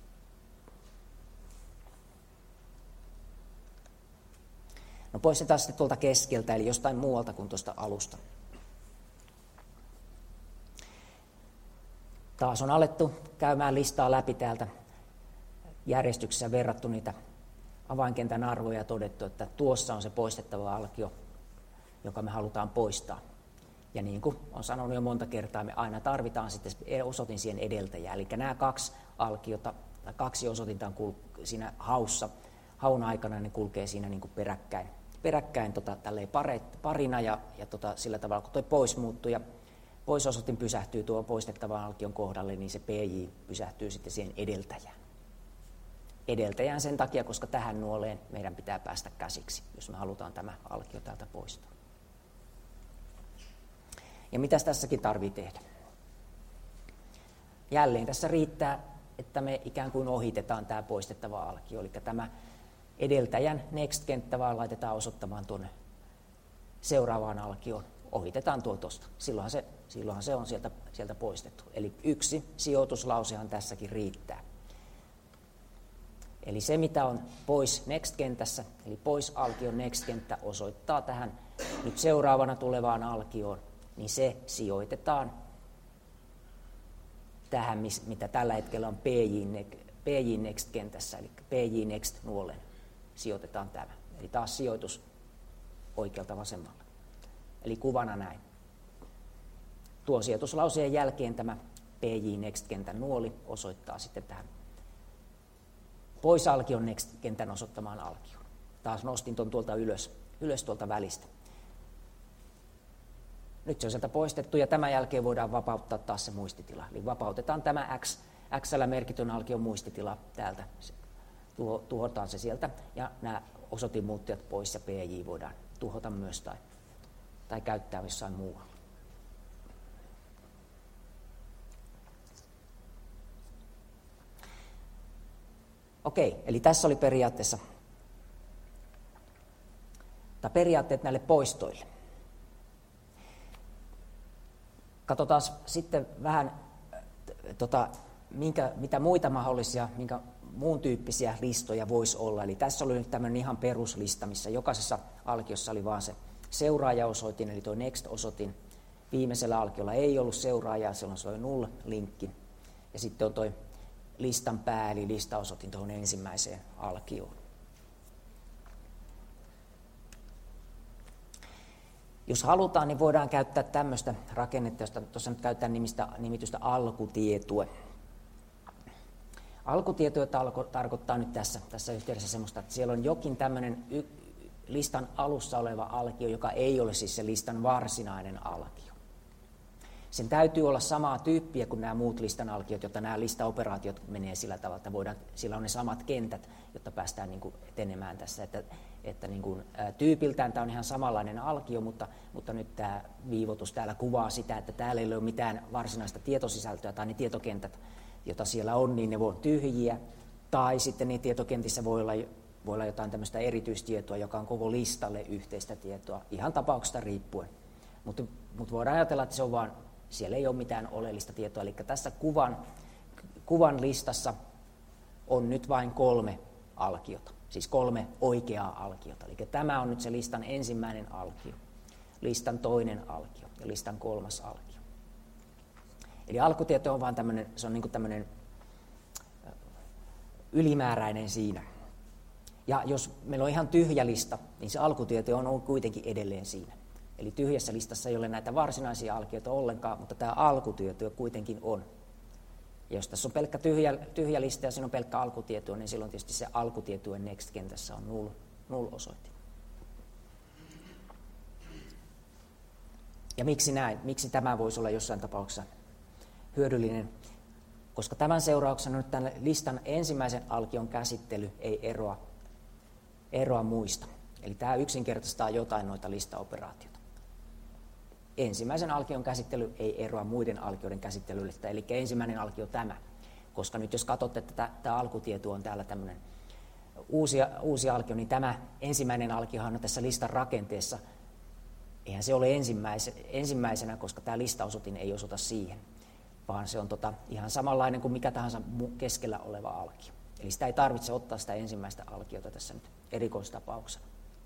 A: No poistetaan sitten tuolta keskeltä, eli jostain muualta kuin tuosta alusta. Taas on alettu käymään listaa läpi täältä järjestyksessä verrattu niitä avainkentän arvoja ja todettu, että tuossa on se poistettava alkio, joka me halutaan poistaa. Ja niin kuin olen sanonut jo monta kertaa, me aina tarvitaan sitten osoitin siihen edeltäjää. Eli nämä 2 alkiota tai 2 osoitinta on siinä haun aikana, ne kulkee siinä niin kuin peräkkäin tälleen parina ja sillä tavalla, kun tuo poismuuttuu ja poisosoitin pysähtyy tuon poistettavan alkion kohdalle, niin se PJ pysähtyy sitten siihen edeltäjään sen takia, koska tähän nuoleen meidän pitää päästä käsiksi, jos me halutaan tämä alkio täältä poistaa. Ja mitäs tässäkin tarvitsee tehdä? Jälleen tässä riittää, että me ikään kuin ohitetaan tämä poistettava alkio, eli tämä edeltäjän next-kenttä vaan laitetaan osoittamaan tuonne seuraavaan alkioon. Ohitetaan tuo tuosta. Silloinhan se on sieltä poistettu. Eli 1 sijoituslausehan tässäkin riittää. Eli se, mitä on pois next-kentässä, eli pois alkion next-kenttä osoittaa tähän nyt seuraavana tulevaan alkioon, niin se sijoitetaan tähän, mitä tällä hetkellä on PJ next-kentässä, eli PJ next nuolen sijoitetaan tämä. Eli taas sijoitus oikealta vasemmalle. Eli kuvana näin. Tuon sijoituslauseen jälkeen tämä PJ next-kentän nuoli osoittaa sitten tähän pois alkion next-kentän osoittamaan alkioon. Taas nostin tuon tuolta ylös tuolta välistä. Nyt se on sieltä poistettu ja tämän jälkeen voidaan vapauttaa taas se muistitila. Eli vapautetaan tämä X:llä merkityn alkion muistitila täältä. Tuhotaan se sieltä ja nämä osoitinmuuttujat pois ja PJ voidaan tuhota myös tai käyttää jossain muualla. Okei, eli tässä oli periaatteet näille poistoille. Katsotaan sitten vähän, mitä muita mahdollisia, minkä muun tyyppisiä listoja voisi olla. Eli tässä oli nyt tämmöinen ihan peruslista, missä jokaisessa alkiossa oli vaan se seuraajaosoitin, eli tuo next-osoitin. Viimeisellä alkiolla ei ollut seuraajaa, silloin se oli null-linkki. Ja sitten on tuo listan pää, eli listaosoitin tuohon ensimmäiseen alkioon. Jos halutaan, niin voidaan käyttää tämmöistä rakennetta, josta tuossa nyt käytetään nimitystä alkutietue. Alkutietue tarkoittaa nyt tässä yhteydessä semmoista, että siellä on jokin tämmöinen listan alussa oleva alkio, joka ei ole siis se listan varsinainen alkio. Sen täytyy olla samaa tyyppiä kuin nämä muut listan alkiot, jotta nämä listaoperaatiot menee sillä tavalla, että sillä on ne samat kentät, jotta päästään niin kuin etenemään tässä. Että niin kuin, tyypiltään tämä on ihan samanlainen alkio, mutta nyt tämä viivoitus täällä kuvaa sitä, että täällä ei ole mitään varsinaista tietosisältöä tai ne tietokentät, joita siellä on, niin ne voi olla tyhjiä. Tai sitten niin tietokentissä voi olla jotain tämmöistä erityistietoa, joka on koko listalle yhteistä tietoa, ihan tapauksesta riippuen. Mutta voidaan ajatella, että se on vaan, siellä ei ole mitään oleellista tietoa. Eli tässä kuvan listassa on nyt vain 3 alkiota. siis 3 oikeaa alkiota. Eli tämä on nyt se listan ensimmäinen alkio, listan toinen alkio ja listan 3. alkio. Eli alkutieto on vaan tämmöinen, se on niin kuin tämmöinen ylimääräinen siinä. Ja jos meillä on ihan tyhjä lista, niin se alkutieto on kuitenkin edelleen siinä. Eli tyhjässä listassa ei ole näitä varsinaisia alkioita ollenkaan, mutta tämä alkutieto kuitenkin on. Ja jos tässä on pelkkä tyhjä lista ja siinä on pelkkä alkutieto, niin silloin tietysti se alkutietojen next-kentässä on null-osoite. Ja miksi näin? Miksi tämä voisi olla jossain tapauksessa hyödyllinen? Koska tämän seurauksena nyt tämän listan ensimmäisen alkion käsittely ei eroa muista. Eli tämä yksinkertaistaa jotain noita listaoperaatioita. Ensimmäisen alkion käsittely ei eroa muiden alkioiden käsittelystä, eli ensimmäinen alkio tämä. Koska nyt jos katsotte, että tämä alkutieto on täällä tämmöinen uusi alkio, niin tämä ensimmäinen alkiohan on tässä listan rakenteessa. Eihän se ole ensimmäisenä, koska tämä listaosoitin ei osoita siihen, vaan se on ihan samanlainen kuin mikä tahansa keskellä oleva alkio. Eli sitä ei tarvitse ottaa sitä ensimmäistä alkiota tässä nyt erikoistapauksena.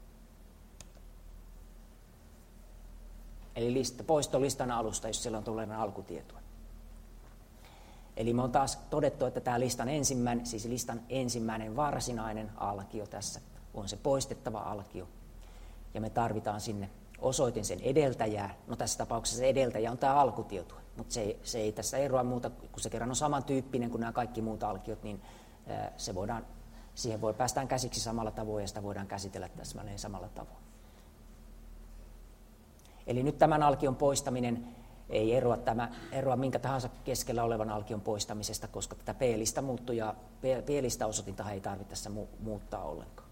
A: Eli poisto listan alusta, jos siellä on tuollainen alkutieto. Eli me on taas todettu, että tämä listan ensimmäinen varsinainen alkio tässä on se poistettava alkio. Ja me tarvitaan sinne osoitin sen edeltäjää. No tässä tapauksessa se edeltäjä on tämä alkutieto, mutta se ei tässä eroa muuta, kun se kerran on samantyyppinen kuin nämä kaikki muut alkiot, niin siihen päästään käsiksi samalla tavoin ja sitä voidaan käsitellä täsmälleen samalla tavoin. Eli nyt tämän alkion poistaminen ei eroa minkä tahansa keskellä olevan alkion poistamisesta, koska tätä p-listaosoitinta ei tarvitse tässä muuttaa ollenkaan.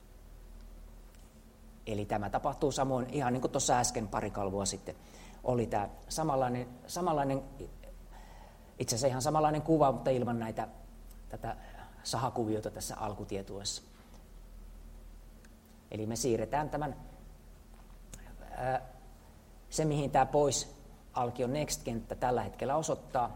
A: Eli tämä tapahtuu samoin, ihan niin kuin tuossa äsken pari kalvoa sitten oli tämä samanlainen itse asiassa ihan samanlainen kuva, mutta ilman tätä sahakuviota tässä alkutietuessa. Eli me siirretään se, mihin tämä pois alkion next-kenttä tällä hetkellä osoittaa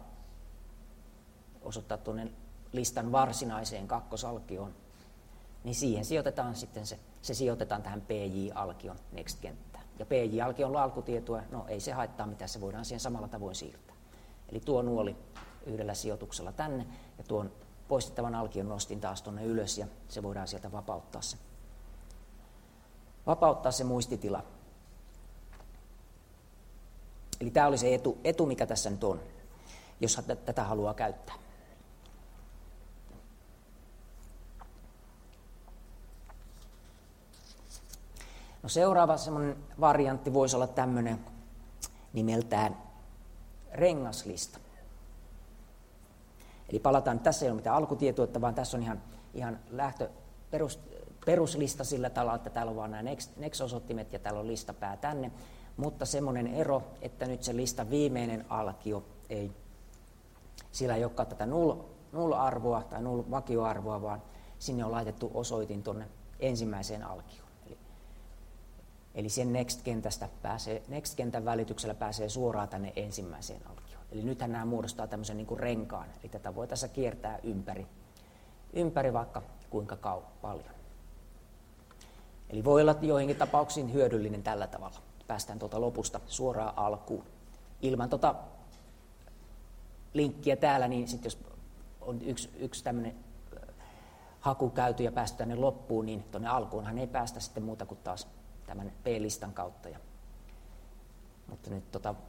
A: tuonne listan varsinaiseen kakkosalkioon, niin siihen sijoitetaan sitten se sijoitetaan tähän PJ-alkion next-kenttään. Ja PJ-alkion alkutietoa, no ei se haittaa mitään, se voidaan siihen samalla tavoin siirtää. Eli tuo nuoli yhdellä sijoituksella tänne ja tuon poistettavan alkion nostin taas tuonne ylös ja se voidaan sieltä vapauttaa se muistitila. Eli tämä oli se etu, mikä tässä nyt on, jos tätä haluaa käyttää. No seuraava semmoinen variantti voisi olla tämmöinen nimeltään rengaslista. Eli palataan, tässä ei ole mitään alkutietoa, vaan tässä on ihan peruslista sillä tavalla, että täällä on vaan nämä next-osoittimet ja täällä on listapää tänne. Mutta semmoinen ero, että nyt se listan viimeinen alkio sillä ei olekaan tätä null-arvoa tai null-vakioarvoa, vaan sinne on laitettu osoitin tuonne ensimmäiseen alkioon. Eli sen next-kentän välityksellä pääsee suoraan tänne ensimmäiseen alkioon. Eli nythän nämä muodostaa tämmöisen niin kuin renkaan, eli tätä voi tässä kiertää ympäri vaikka kuinka paljon. Eli voi olla joihinkin tapauksiin hyödyllinen tällä tavalla. Päästään tuolta lopusta suoraan alkuun. Ilman linkkiä täällä, niin sitten jos on yksi tämmöinen haku käyty ja päästy tänne loppuun, niin tuonne alkuunhan ei päästä sitten muuta kuin taas tämän P-listan kautta. Mutta nyt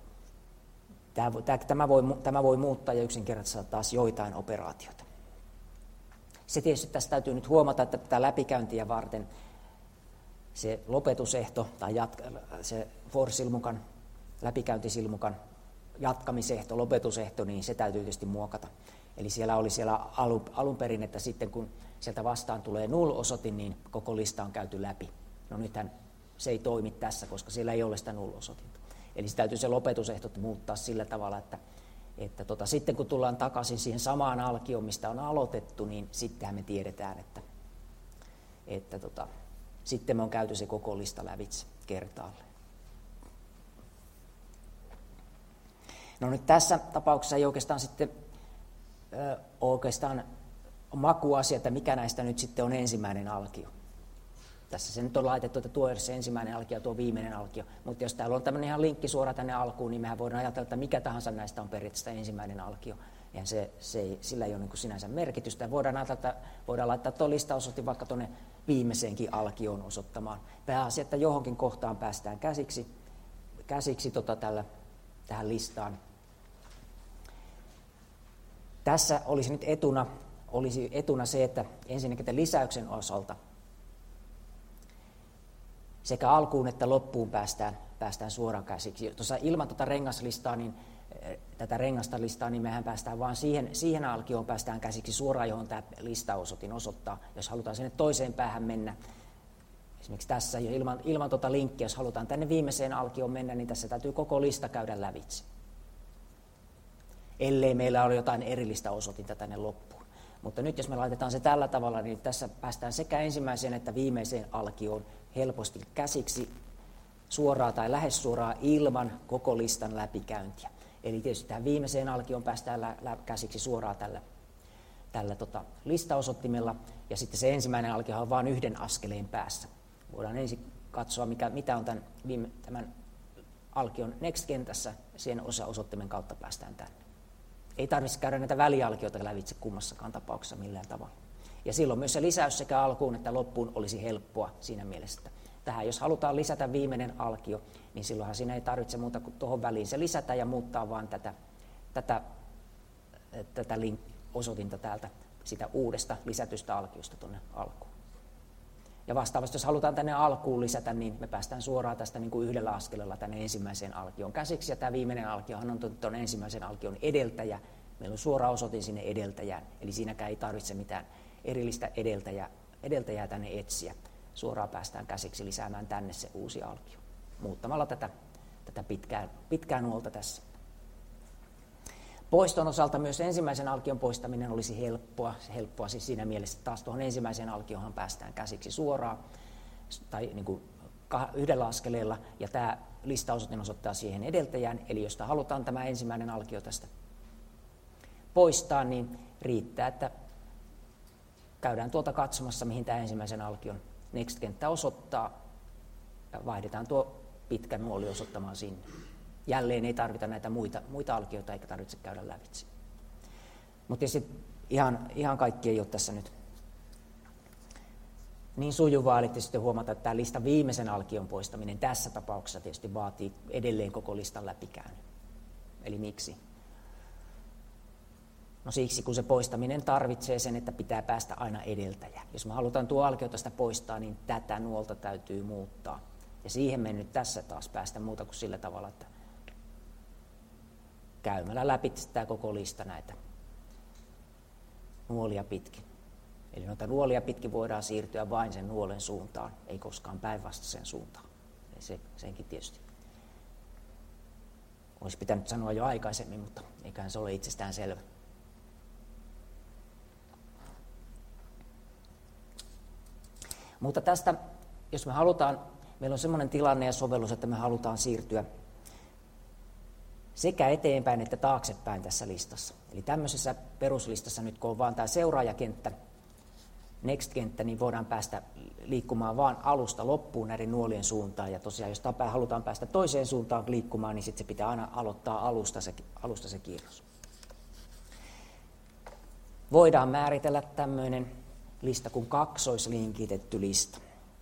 A: tämä voi muuttaa ja yksinkertaistaa taas joitain operaatioita. Se tietysti tässä täytyy nyt huomata, että tätä läpikäyntiä varten se lopetusehto tai se for-silmukan, läpikäyntisilmukan jatkamisehto, lopetusehto, niin se täytyy tietysti muokata. Eli siellä oli alun perin, että sitten kun sieltä vastaan tulee null-osoitin, niin koko lista on käyty läpi. No nythän se ei toimi tässä, koska siellä ei ole sitä null-osoitinta. Eli se täytyy se lopetusehto muuttaa sillä tavalla, että sitten kun tullaan takaisin siihen samaan alkioon, mistä on aloitettu, niin sittenhän me tiedetään, että sitten me on käyty se koko lista lävitse kertaalleen. No nyt tässä tapauksessa ei oikeastaan makuasia, että mikä näistä nyt sitten on ensimmäinen alkio. Tässä se nyt on laitettu, että tuo se ensimmäinen alkio ja tuo viimeinen alkio. Mutta jos täällä on tämmöinen ihan linkki suora tänne alkuun, niin mehän voidaan ajatella, että mikä tahansa näistä on periaatteessa ensimmäinen alkio. Ja sillä ei ole niin kuin sinänsä merkitystä. Voidaan ajatella, että voidaan laittaa tuo listaosoitin vaikka tuonne viimeiseenkin alkioon osoittamaan. Pääasia, että johonkin kohtaan päästään käsiksi tähän listaan. Tässä olisi nyt etuna se, että ensinnäkin lisäyksen osalta sekä alkuun että loppuun päästään suoraan käsiksi. Tuossa ilman tuota rengaslistaa, niin tätä rengasta listaa, niin mehän päästään vaan siihen alkioon päästään käsiksi suoraan, johon tämä listaosoitin osoittaa. Jos halutaan sinne toiseen päähän mennä, esimerkiksi tässä jo ilman tuota linkkiä, jos halutaan tänne viimeiseen alkioon mennä, niin tässä täytyy koko lista käydä lävitse. Ellei meillä ole jotain erillistä osoitinta tänne loppuun. Mutta nyt jos me laitetaan se tällä tavalla, niin tässä päästään sekä ensimmäiseen että viimeiseen alkioon helposti käsiksi suoraan tai lähes suoraan ilman koko listan läpikäyntiä. Eli tietysti tähän viimeiseen alkioon päästään käsiksi suoraan tällä listaosoittimella, ja sitten se ensimmäinen alkio on vain yhden askeleen päässä. Voidaan ensin katsoa, mitä on tämän alkion next-kentässä, ja sen osoittimen kautta päästään tänne. Ei tarvitse käydä näitä välialkioita lävitse kummassakaan tapauksessa millään tavalla. Ja silloin myös se lisäys sekä alkuun että loppuun olisi helppoa siinä mielessä, että tähän jos halutaan lisätä viimeinen alkio, niin silloinhan siinä ei tarvitse muuta kuin tuohon väliin se lisätä ja muuttaa vaan tätä osoitinta täältä sitä uudesta lisätystä alkiosta tuonne alkuun. Ja vastaavasti, jos halutaan tänne alkuun lisätä, niin me päästään suoraan tästä niin kuin yhdellä askeleella tänne ensimmäiseen alkioon käsiksi. Ja tämä viimeinen alkiohan on tuon ensimmäisen alkion edeltäjä. Meillä on suora osoitin sinne edeltäjään, eli siinäkään ei tarvitse mitään erillistä edeltäjää tänne etsiä. Suoraan päästään käsiksi lisäämään tänne se uusi alkio, muuttamalla tätä pitkää nuolta tässä. Poiston osalta myös ensimmäisen alkion poistaminen olisi helppoa siis siinä mielessä, että taas tuohon ensimmäiseen alkiohan päästään käsiksi suoraan tai niin kuin yhdellä askeleella, ja tämä listaosoitin osoittaa siihen edeltäjään, eli jos halutaan tämä ensimmäinen alkio tästä poistaa, niin riittää, että käydään tuolta katsomassa, mihin tämä ensimmäisen alkion next-kenttä osoittaa, ja vaihdetaan tuo pitkä nuoli osoittamaan sinne. Jälleen ei tarvita näitä muita alkioita, eikä tarvitse käydä lävitse. Mutta tietysti ihan kaikki ei ole tässä nyt niin sujuvaa, eli sitten huomata, että tämä listan viimeisen alkion poistaminen tässä tapauksessa tietysti vaatii edelleen koko listan läpikäynnin. Eli miksi? No siksi, kun se poistaminen tarvitsee sen, että pitää päästä aina edeltäjään. Jos me halutaan tuo alkio tästä poistaa, niin tätä nuolta täytyy muuttaa. Ja siihen me nyt tässä taas päästä muuta kuin sillä tavalla, että käymällä läpi tämä koko lista näitä nuolia pitkin. Eli noita nuolia pitkin voidaan siirtyä vain sen nuolen suuntaan, ei koskaan päinvastaiseen suuntaan. Eli senkin tietysti olisi pitänyt sanoa jo aikaisemmin, mutta eiköhän se ole itsestään selvä. Mutta tästä, jos me halutaan, meillä on sellainen tilanne ja sovellus, että me halutaan siirtyä sekä eteenpäin että taaksepäin tässä listassa. Eli tämmöisessä peruslistassa nyt, kun on vaan tämä seuraajakenttä, next-kenttä, niin voidaan päästä liikkumaan vaan alusta loppuun näiden nuolien suuntaan. Ja tosiaan, jos halutaan päästä toiseen suuntaan liikkumaan, niin sitten se pitää aina aloittaa alusta se kierros. Voidaan määritellä tämmöinen lista kuin kaksoislinkitetty lista.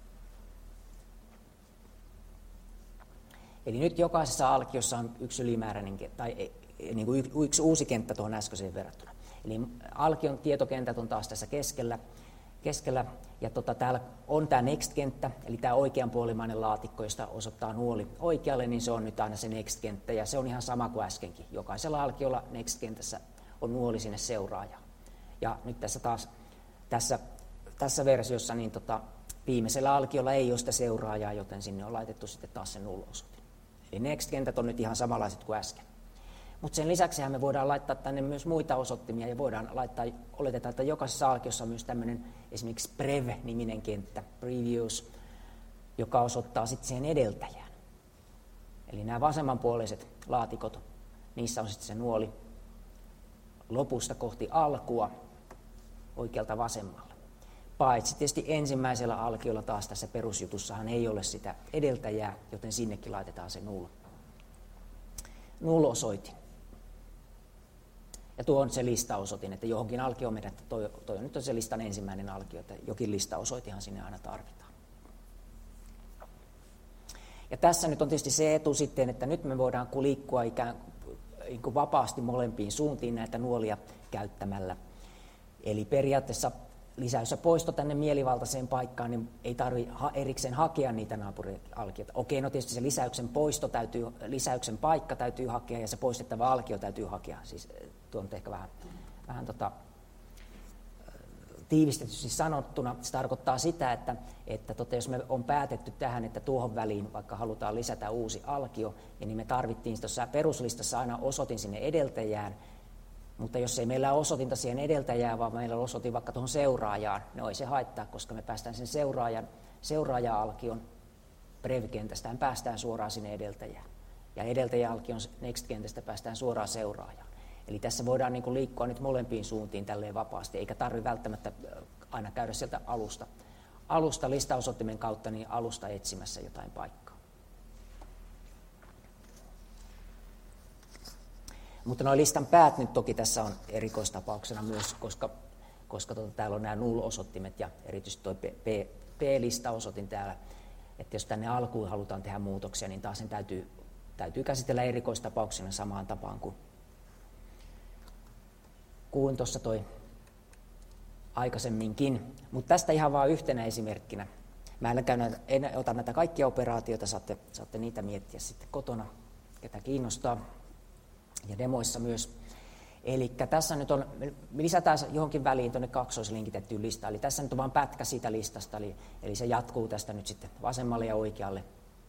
A: Eli nyt jokaisessa alkiossa on yksi ylimääräinen tai niin kuin yksi uusi kenttä tuohon äskeiseen verrattuna. Eli alkion tietokentät on taas tässä keskellä ja täällä on tämä next-kenttä, eli tämä oikeanpuolimainen laatikko, josta osoittaa nuoli oikealle, niin se on nyt aina se next-kenttä, ja se on ihan sama kuin äskenkin. Jokaisella alkiolla next-kentässä on nuoli sinne seuraajaan. Ja nyt tässä taas tässä versiossa niin viimeisellä alkiolla ei ole sitä seuraajaa, joten sinne on laitettu sitten taas se null-osoite. Eli next-kentät on nyt ihan samanlaiset kuin äsken. Mutta sen lisäksihän me voidaan laittaa tänne myös muita osoittimia ja voidaan laittaa, oletetaan, että jokaisessa alkiossa on myös tämmöinen esimerkiksi prev-niminen kenttä, previews, joka osoittaa sitten sen edeltäjään. Eli nämä vasemmanpuoleiset laatikot, niissä on sitten se nuoli lopusta kohti alkua. oikealta vasemmalle. Paitsi tietysti ensimmäisellä alkiolla taas tässä perusjutussahan ei ole sitä edeltäjää, joten sinnekin laitetaan se null-osoitin. Ja tuo on se listaosoitin, että johonkin alkioon mennä, että toi on nyt se listan ensimmäinen alkio, että jokin listaosoitinhan sinne aina tarvitaan. Ja tässä nyt on tietysti se etu sitten, että nyt me voidaan liikkua ikään kuin vapaasti molempiin suuntiin näitä nuolia käyttämällä. Eli periaatteessa lisäys ja poisto tänne mielivaltaiseen paikkaan, niin ei tarvitse erikseen hakea niitä naapurialkioita. Okei, no tietysti se lisäyksen paikka täytyy hakea ja se poistettava alkio täytyy hakea. Siis tuo on ehkä vähän tiivistetysti sanottuna. Se tarkoittaa sitä, että jos me on päätetty tähän, että tuohon väliin vaikka halutaan lisätä uusi alkio, niin me tarvittiin tuossa peruslistassa aina osoitin sinne edeltäjään, mutta jos ei meillä ole osoitinta siihen edeltäjään, vaan meillä on osoitin vaikka tuohon seuraajaan, niin ei se haittaa, koska me päästään sen seuraaja-alkion prev-kentästä päästään suoraan sinne edeltäjään. Ja edeltäjä-alkion next-kentästä päästään suoraan seuraajaan. Eli tässä voidaan niin kuin liikkua nyt molempiin suuntiin tälleen vapaasti, eikä tarvitse välttämättä aina käydä sieltä alusta listaosoittimen kautta niin alusta etsimässä jotain paikkaa. Mutta nuo listan päät nyt toki tässä on erikoistapauksena myös, koska täällä on nämä null-osoittimet ja erityisesti tuo P-listaosoitin täällä. Että jos tänne alkuun halutaan tehdä muutoksia, niin taas sen täytyy käsitellä erikoistapauksena samaan tapaan kuin tuossa toi aikaisemminkin. Mutta tästä ihan vain yhtenä esimerkkinä. Mä en ota näitä kaikkia operaatioita, saatte niitä miettiä sitten kotona, ketä kiinnostaa, ja demoissa myös. Eli tässä nyt on, me lisätään johonkin väliin tuonne kaksoislinkitettyyn listaan, eli tässä nyt on vain pätkä siitä listasta, eli se jatkuu tästä nyt sitten vasemmalle ja oikealle.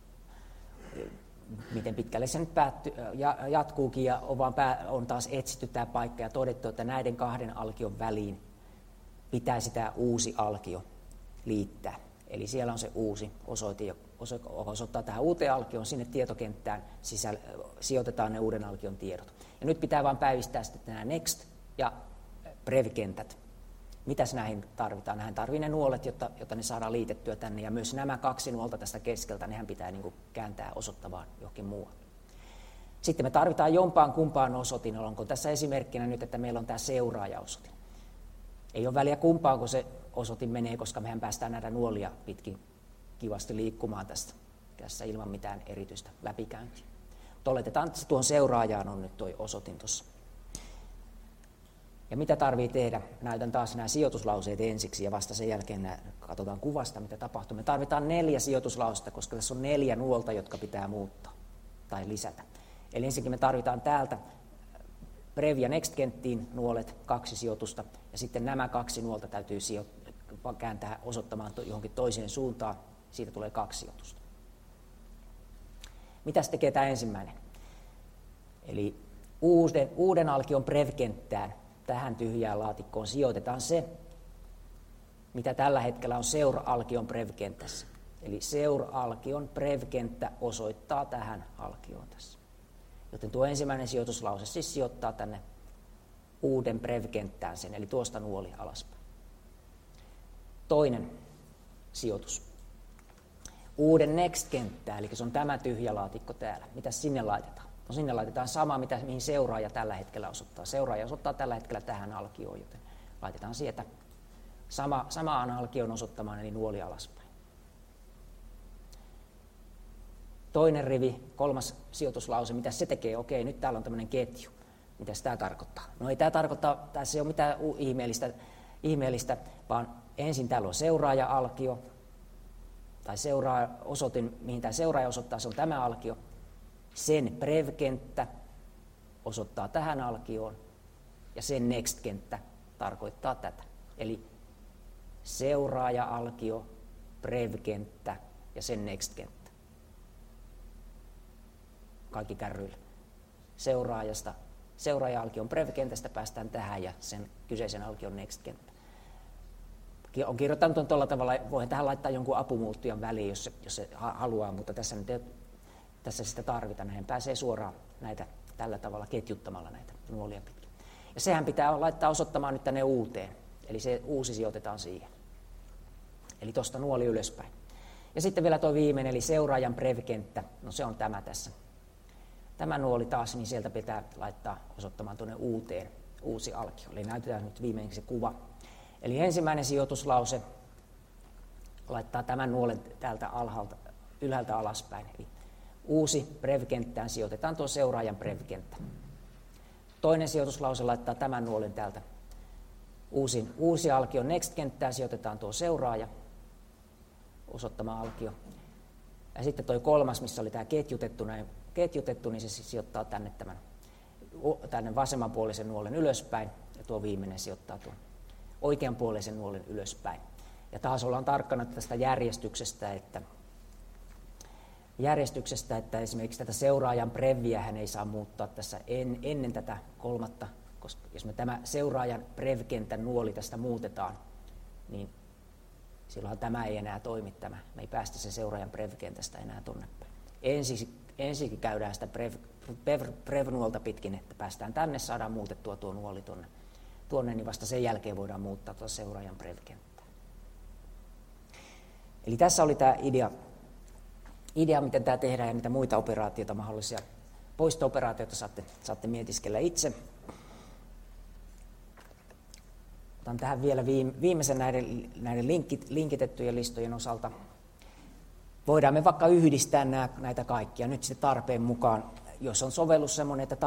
A: Miten pitkälle se nyt jatkuukin, ja on taas etsitty tämä paikka ja todettu, että näiden kahden alkion väliin pitäisi tämä uusi alkio liittää. Eli siellä on se uusi osoite, osoittaa tähän uuteen alkioon, sinne tietokenttään sijoitetaan ne uuden alkion tiedot. Ja nyt pitää vain päivistää sitten nämä next ja prev-kentät. Mitäs näihin tarvitaan? Näihin tarvii ne nuolet, jotta ne saadaan liitettyä tänne, ja myös nämä kaksi nuolta tästä keskeltä, nehän pitää niin kuin kääntää osoittavaan johonkin muualle. Sitten me tarvitaan jompaan kumpaan osoitin, onko tässä esimerkkinä nyt, että meillä on tämä seuraajaosoitin. Ei ole väliä kumpaanko se osoitin menee, koska mehän päästään näitä nuolia pitkin kivasti liikkumaan tässä ilman mitään erityistä läpikäyntiä. Mutta oletetaan, että tuohon seuraajaan on nyt tuo osoitin tuossa. Ja mitä tarvii tehdä? Näytän taas nämä sijoituslauseet ensiksi ja vasta sen jälkeen katsotaan kuvasta, mitä tapahtuu. Me tarvitaan 4 sijoituslausetta, koska tässä on 4 nuolta, jotka pitää muuttaa tai lisätä. Eli ensinnäkin me tarvitaan täältä prev- ja next-kenttiin nuolet 2 sijoitusta, ja sitten nämä 2 nuolta täytyy kääntää osoittamaan johonkin toiseen suuntaan. Siitä tulee 2 sijoitusta. Mitäs tekee tämä ensimmäinen? Eli uuden alkion prev-kenttään tähän tyhjään laatikkoon sijoitetaan se, mitä tällä hetkellä on seura-alkion prev-kentässä. Eli seura-alkion prev-kenttä osoittaa tähän alkioon tässä. Joten tuo ensimmäinen sijoituslause siis sijoittaa tänne uuden prev-kenttään sen, eli tuosta nuoli alaspäin. Toinen sijoitus. Uuden next-kenttään, eli se on tämä tyhjä laatikko täällä. Mitä sinne laitetaan? No sinne laitetaan sama, mihin seuraaja tällä hetkellä osoittaa. Seuraaja osoittaa tällä hetkellä tähän alkioon, joten laitetaan sieltä samaan alkion osoittamaan, eli nuoli alaspäin. Toinen rivi, 3. sijoituslause, mitä se tekee? Okei, nyt täällä on tämmöinen ketju. Mitä tämä tarkoittaa? No ei tämä tarkoita, tässä ei ole mitään ihmeellistä, vaan ensin täällä on seuraaja-alkio, tai osoitin, mihin tämä seuraaja osoittaa, se on tämä alkio. Sen prev-kenttä osoittaa tähän alkioon, ja sen next-kenttä tarkoittaa tätä. Eli seuraaja-alkio, prev-kenttä ja sen next-kenttä. Kaikki kärryillä. Seuraaja-alkion prev-kentästä päästään tähän ja sen kyseisen alkion next-kenttä. On kirjoittanut tuolla tavalla, voin tähän laittaa jonkun apumuuttujan väliin, jos se haluaa, mutta tässä nyt ei, tässä sitä tarvitaan. Näin pääsee suoraan näitä tällä tavalla ketjuttamalla näitä nuolia pitkin. Ja sehän pitää laittaa osoittamaan nyt tänne uuteen. eli se uusi sijoitetaan siihen. Eli tuosta nuoli ylöspäin. Ja sitten vielä tuo viimeinen, eli seuraajan prev-kenttä, no se on tämä tässä. Tämä nuoli taas, niin sieltä pitää laittaa osoittamaan tuonne uusi alkio. Eli näytetään nyt viimeinkin se kuva. Eli ensimmäinen sijoituslause laittaa tämän nuolen täältä ylhäältä alaspäin. Eli uusi prev-kenttään sijoitetaan tuo seuraajan prev-kenttä. Toinen sijoituslause laittaa tämän nuolen täältä uusi alkio next-kenttään, sijoitetaan tuo seuraaja, osoittama alkio. Ja sitten tuo kolmas, missä oli tämä ketjutettu, niin se sijoittaa tänne vasemmanpuolisen nuolen ylöspäin, ja tuo viimeinen sijoittaa tuon oikeanpuolisen nuolen ylöspäin. Ja taas ollaan tarkkana tästä järjestyksestä, että esimerkiksi tätä seuraajan previä hän ei saa muuttaa tässä ennen tätä kolmatta, koska jos me tämä seuraajan prev-kentän nuoli tästä muutetaan, niin silloin tämä ei enää toimi tämä. Me ei päästä sen seuraajan prev-kentästä enää tuonne päin. Ensin käydään sitä prev-nuolta pitkin, että päästään tänne, saadaan muutettua tuo nuoli tuonne, niin vasta sen jälkeen voidaan muuttaa tuota seuraajan prev-kenttää. Eli tässä oli tämä idea, miten tämä tehdään ja mitä muita operaatioita, mahdollisia poisto-operaatioita saatte mietiskellä itse. Otan tähän vielä viimeisen näiden linkitettyjen listojen osalta. Voidaan me vaikka yhdistää näitä kaikkia nyt sitten tarpeen mukaan, jos on sovellus sellainen, että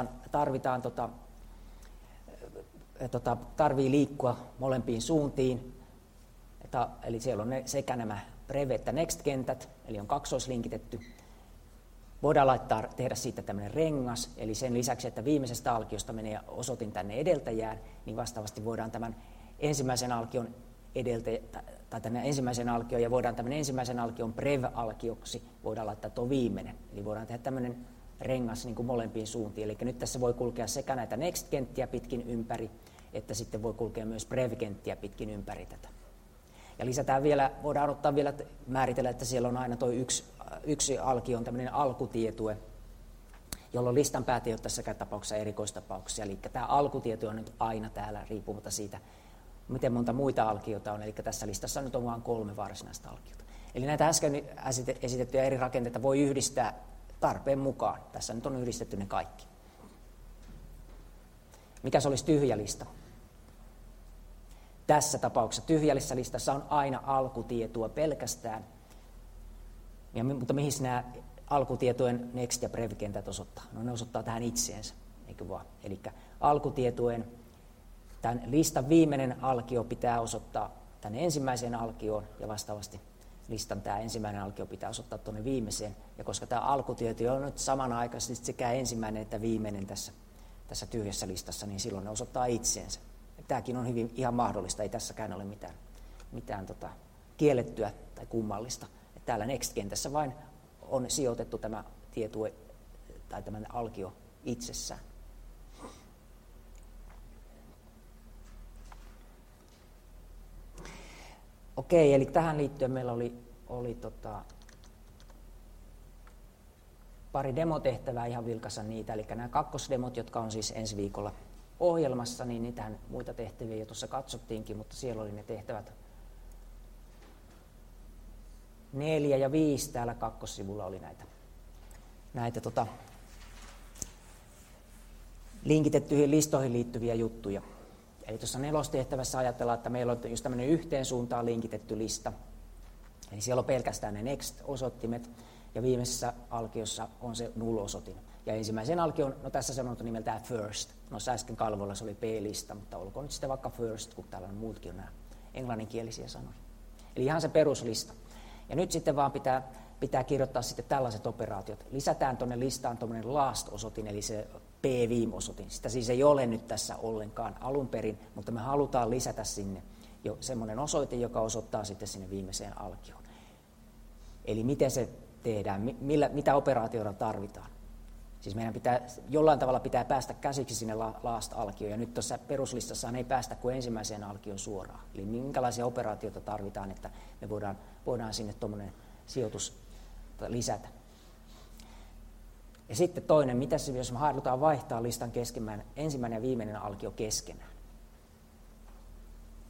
A: tarvii liikkua molempiin suuntiin. Eli siellä on sekä nämä prev- että next-kentät, eli on kaksoislinkitetty. Voidaan tehdä siitä tämmöinen rengas, eli sen lisäksi, että viimeisestä alkiosta menee osoitin tänne edeltäjään, niin vastaavasti voidaan tämän ensimmäisen alkion tänne ensimmäisen alkion, ja voidaan tämän ensimmäisen alkion prev-alkioksi voidaan laittaa tuo viimeinen. Eli voidaan tehdä tämmöinen rengas niin kuin molempiin suuntiin. Eli nyt tässä voi kulkea sekä näitä next-kenttiä pitkin ympäri, että sitten voi kulkea myös prev-kenttiä pitkin ympäri tätä. Ja lisätään vielä, voidaan määritellä, että siellä on aina tuo yksi alkio on tämmöinen alkutietue, jolloin listan päät ei ole tässäkään tapauksessa erikoistapauksia. Eli tämä alkutietue on nyt aina täällä, riippumatta siitä, miten monta muita alkioita on. Eli tässä listassa nyt on vain 3 varsinaista alkiota. Eli näitä äsken esitettyjä eri rakenteita voi yhdistää tarpeen mukaan. Tässä nyt on yhdistetty ne kaikki. Mikä se olisi tyhjä lista? Tässä tapauksessa tyhjässä listassa on aina alkutietoa pelkästään, mutta mihin nämä alkutietojen next- ja prev-kentät osoittaa? No ne osoittaa tähän itseensä, eikö vaan? Eli alkutietojen tämän listan viimeinen alkio pitää osoittaa tänne ensimmäiseen alkioon, ja vastaavasti listan tämä ensimmäinen alkio pitää osoittaa tuonne viimeiseen. Ja koska tämä alkutieto on nyt samanaikaisesti sekä ensimmäinen että viimeinen tässä tyhjässä listassa, niin silloin ne osoittaa itseensä. Tämäkin on ihan mahdollista, ei tässäkään ole mitään kiellettyä tai kummallista. Että täällä next-kentässä vain on sijoitettu tämä tietue tai tämä alkio itsessään. Okei, eli tähän liittyen meillä oli pari demotehtävää, ihan vilkassa niitä. Eli nämä kakkosdemot, jotka on siis ensi viikolla ohjelmassa, niin niitähän muita tehtäviä jo tuossa katsottiinkin, mutta siellä oli ne tehtävät 4 ja 5 täällä kakkossivulla oli näitä linkitettyihin listoihin liittyviä juttuja. Eli tuossa 4. tehtävässä ajatellaan, että meillä on just tämmöinen yhteen suuntaan linkitetty lista. Eli siellä on pelkästään ne next-osoittimet, ja viimeisessä alkiossa on se null-osoitin. Ja ensimmäisen alkion, no tässä sanottu nimeltään first. No äsken kalvoilla se oli P-lista, mutta olkoon nyt sitten vaikka first, kun täällä on muutkin on nämä englanninkielisiä sanoja. Eli ihan se peruslista. Ja nyt sitten vaan pitää kirjoittaa sitten tällaiset operaatiot. Lisätään tuonne listaan tuommoinen last-osoitin, eli se p-viim-osoitin. Sitä siis ei ole nyt tässä ollenkaan alun perin, mutta me halutaan lisätä sinne jo semmoinen osoite, joka osoittaa sitten sinne viimeiseen alkioon. Eli miten se tehdään, mitä operaatioita tarvitaan. Siis meidän jollain tavalla pitää päästä käsiksi sinne last-alkioon, ja nyt tuossa peruslistassaan ei päästä kuin ensimmäiseen alkioon suoraan. Eli minkälaisia operaatioita tarvitaan, että me voidaan sinne tuommoinen sijoitus lisätä. Ja sitten toinen, mitä jos me halutaan vaihtaa listan ensimmäinen ja viimeinen alkio keskenään.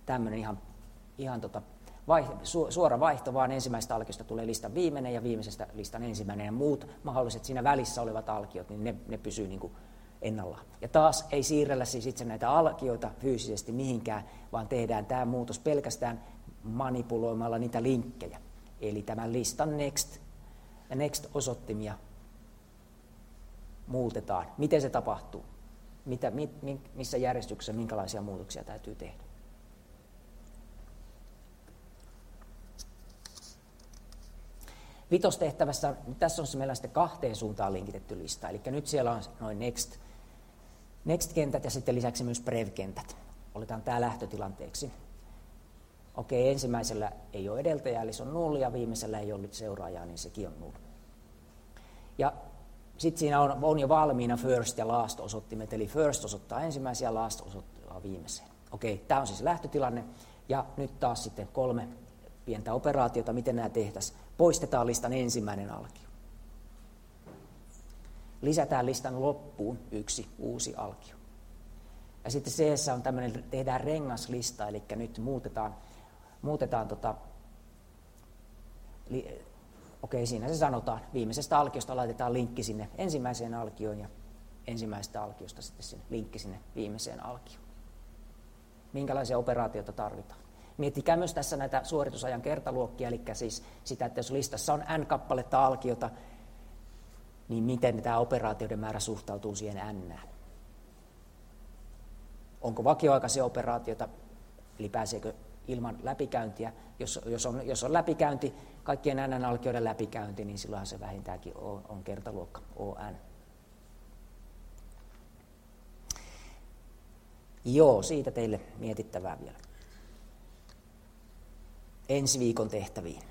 A: tämmöinen ihan suora vaihto, vaan ensimmäisestä alkiosta tulee listan viimeinen ja viimeisestä listan ensimmäinen, ja muut mahdolliset siinä välissä olevat alkiot, niin ne pysyy niin kuin ennallaan. Ja taas ei siirrellä siis itse näitä alkioita fyysisesti mihinkään, vaan tehdään tämä muutos pelkästään manipuloimalla niitä linkkejä. Eli tämän listan next-osoittimia muutetaan. Miten se tapahtuu? Missä järjestyksessä, minkälaisia muutoksia täytyy tehdä? Vitostehtävässä, tässä on meillä sitten kahteen suuntaan linkitetty lista. Eli nyt siellä on noin next-kentät ja sitten lisäksi myös prev-kentät. Oletaan tämä lähtötilanteeksi. Okei, ensimmäisellä ei ole edeltäjää, eli se on null, ja viimeisellä ei ole seuraajaa, niin sekin on null. Ja sitten siinä on jo valmiina first ja last osoittimet, eli first osoittaa ensimmäisen ja last osoittaa viimeiseen. Okei, tämä on siis lähtötilanne, ja nyt taas sitten 3 pientä operaatiota, miten nämä tehtäisiin. Poistetaan listan ensimmäinen alkio. Lisätään listan loppuun 1 uusi alkio. Ja sitten CS on tämmöinen, tehdään rengaslista, eli nyt muutetaan siinä se sanotaan, viimeisestä alkiosta laitetaan linkki sinne ensimmäiseen alkioon ja ensimmäisestä alkiosta sitten sinne linkki sinne viimeiseen alkioon. Minkälaisia operaatioita tarvitaan? Miettikää myös tässä näitä suoritusajan kertaluokkia, eli siis sitä, että jos listassa on n kappaletta alkiota, niin miten tämä operaatioiden määrä suhtautuu siihen n. Onko vakioaikaisia operaatioita, eli pääseekö ilman läpikäyntiä? Jos on läpikäynti, kaikkien n-alkioiden läpikäynti, niin silloinhan se vähintäänkin on kertaluokka on. Joo, siitä teille mietittävää vielä. Ensi viikon tehtäviin.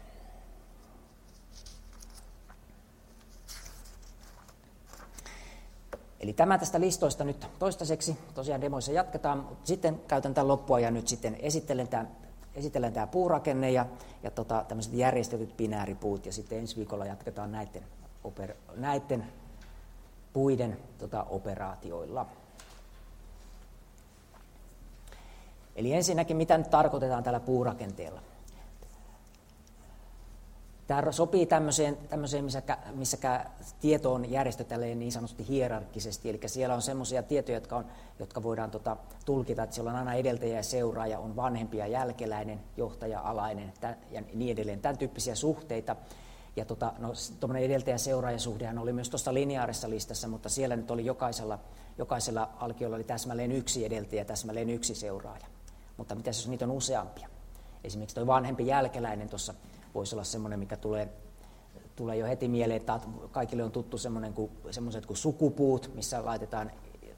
A: Eli tämä tästä listoista nyt toistaiseksi. Tosiaan demoissa jatketaan, mutta sitten käytän tämän loppua ja nyt sitten esittelen tämä puurakenne ja tämmöiset järjestetyt binääripuut, ja sitten ensi viikolla jatketaan näiden puiden operaatioilla. Eli ensinnäkin, mitä nyt tarkoitetaan tällä puurakenteella? Tämä sopii tämmöiseen missä tieto on järjestetty niin sanotusti hierarkkisesti, eli siellä on semmoisia tietoja, jotka voidaan tulkita, että siellä on aina edeltäjä ja seuraaja, on vanhempi ja jälkeläinen, johtaja, alainen ja niin edelleen, tämän tyyppisiä suhteita. Ja tuommoinen edeltäjä-seuraajasuhdehan oli myös tuossa lineaarisessa listassa, mutta siellä nyt oli jokaisella alkiolla oli täsmälleen yksi edeltäjä ja täsmälleen yksi seuraaja. Mutta mitä jos niitä on useampia? Esimerkiksi tuo vanhempi jälkeläinen tuossa voisi olla semmoinen, mikä tulee jo heti mieleen, että kaikille on tuttu semmoiset kuin sukupuut, missä laitetaan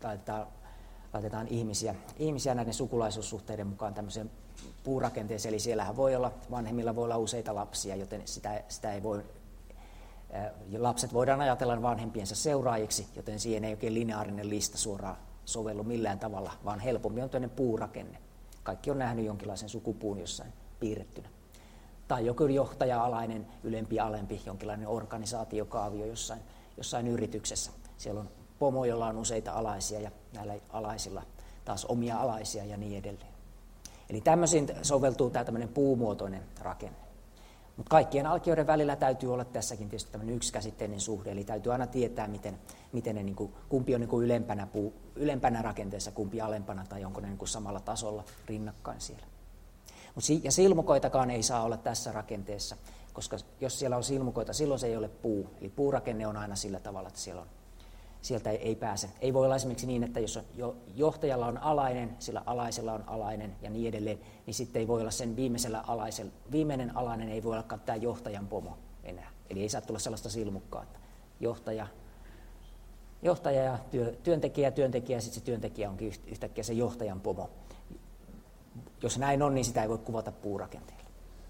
A: ihmisiä näiden sukulaisuussuhteiden mukaan tämmöiseen puurakenteeseen. Eli siellähän vanhemmilla voi olla useita lapsia, joten sitä ei voi, lapset voidaan ajatella vanhempiensa seuraajiksi, joten siihen ei oikein lineaarinen lista suoraan sovellu millään tavalla, vaan helpommin on tämmöinen puurakenne. Kaikki on nähnyt jonkinlaisen sukupuun jossain piirrettynä. Tai joku johtaja-alainen, ylempi, alempi, jonkinlainen organisaatiokaavio jossain yrityksessä. Siellä on pomo, jolla on useita alaisia ja näillä alaisilla taas omia alaisia ja niin edelleen. Eli tämmöisiin soveltuu tämä tämmöinen puumuotoinen rakenne. Mutta kaikkien alkioiden välillä täytyy olla tässäkin tietysti tämmöinen yksikäsitteinen suhde, eli täytyy aina tietää, miten ne, kumpi on ylempänä rakenteessa, kumpi alempana, tai onko ne samalla tasolla rinnakkain siellä. Ja silmukoitakaan ei saa olla tässä rakenteessa, koska jos siellä on silmukoita, silloin se ei ole puu. Eli puurakenne on aina sillä tavalla, että sieltä ei pääse. Ei voi olla esimerkiksi niin, että jos johtajalla on alainen, sillä alaisella on alainen ja niin edelleen, niin sitten ei voi olla sen viimeinen alainen ei voi olla tämä johtajan pomo enää. Eli ei saa tulla sellaista silmukkaa, että johtaja ja työntekijä, ja sitten se työntekijä onkin yhtäkkiä se johtajan pomo. Jos näin on, niin sitä ei voi kuvata puurakenteella.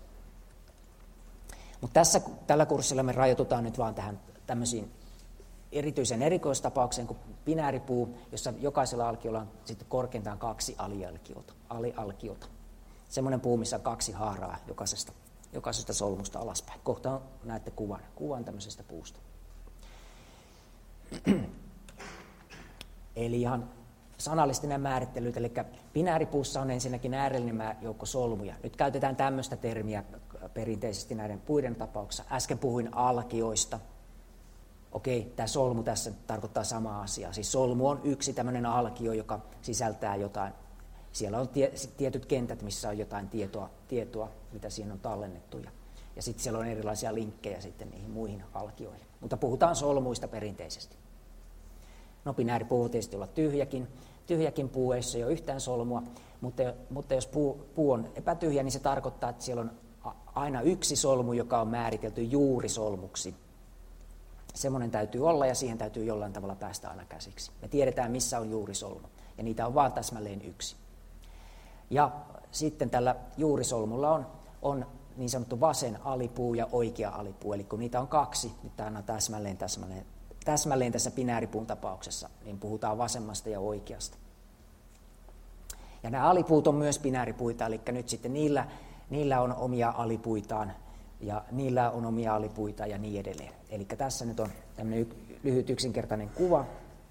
A: Mutta tällä kurssilla me rajoitutaan nyt vaan tähän tämmöisiin erityisen erikoistapaukseen kuin binääripuu, jossa jokaisella alkiolla on sitten korkeintaan 2 alialkiota. Semmoinen puu, missä on 2 haaraa jokaisesta solmusta alaspäin. Kohta näette kuvan tämmöisestä puusta. Eli ihan sanallisesti nämä määrittelyt, eli binääripuussa on ensinnäkin äärellinen joukko solmuja. Nyt käytetään tämmöistä termiä perinteisesti näiden puiden tapauksessa. Äsken puhuin alkioista. Okei, tämä solmu tässä tarkoittaa samaa asiaa. Siis solmu on yksi tämmöinen alkio, joka sisältää jotain. Siellä on tietyt kentät, missä on jotain tietoa mitä siinä on tallennettu. Ja sitten siellä on erilaisia linkkejä sitten niihin muihin alkioihin. Mutta puhutaan solmuista perinteisesti. No binääripuu voi tietysti olla tyhjäkin puu, jossa ei ole yhtään solmua, mutta jos puu on epätyhjä, niin se tarkoittaa, että siellä on aina yksi solmu, joka on määritelty juurisolmuksi. Semmoinen täytyy olla ja siihen täytyy jollain tavalla päästä aina käsiksi. Me tiedetään, missä on juurisolmu ja niitä on vaan täsmälleen yksi. Ja sitten tällä juurisolmulla on niin sanottu vasen alipuu ja oikea alipuu, eli kun niitä on kaksi, nyt tämä on täsmälleen tässä binääripuun tapauksessa, niin puhutaan vasemmasta ja oikeasta. Ja nämä alipuut on myös binääripuita, eli nyt sitten niillä on omia alipuitaan, ja niillä on omia alipuita ja niin edelleen. Eli tässä nyt on tämmöinen lyhyt yksinkertainen kuva.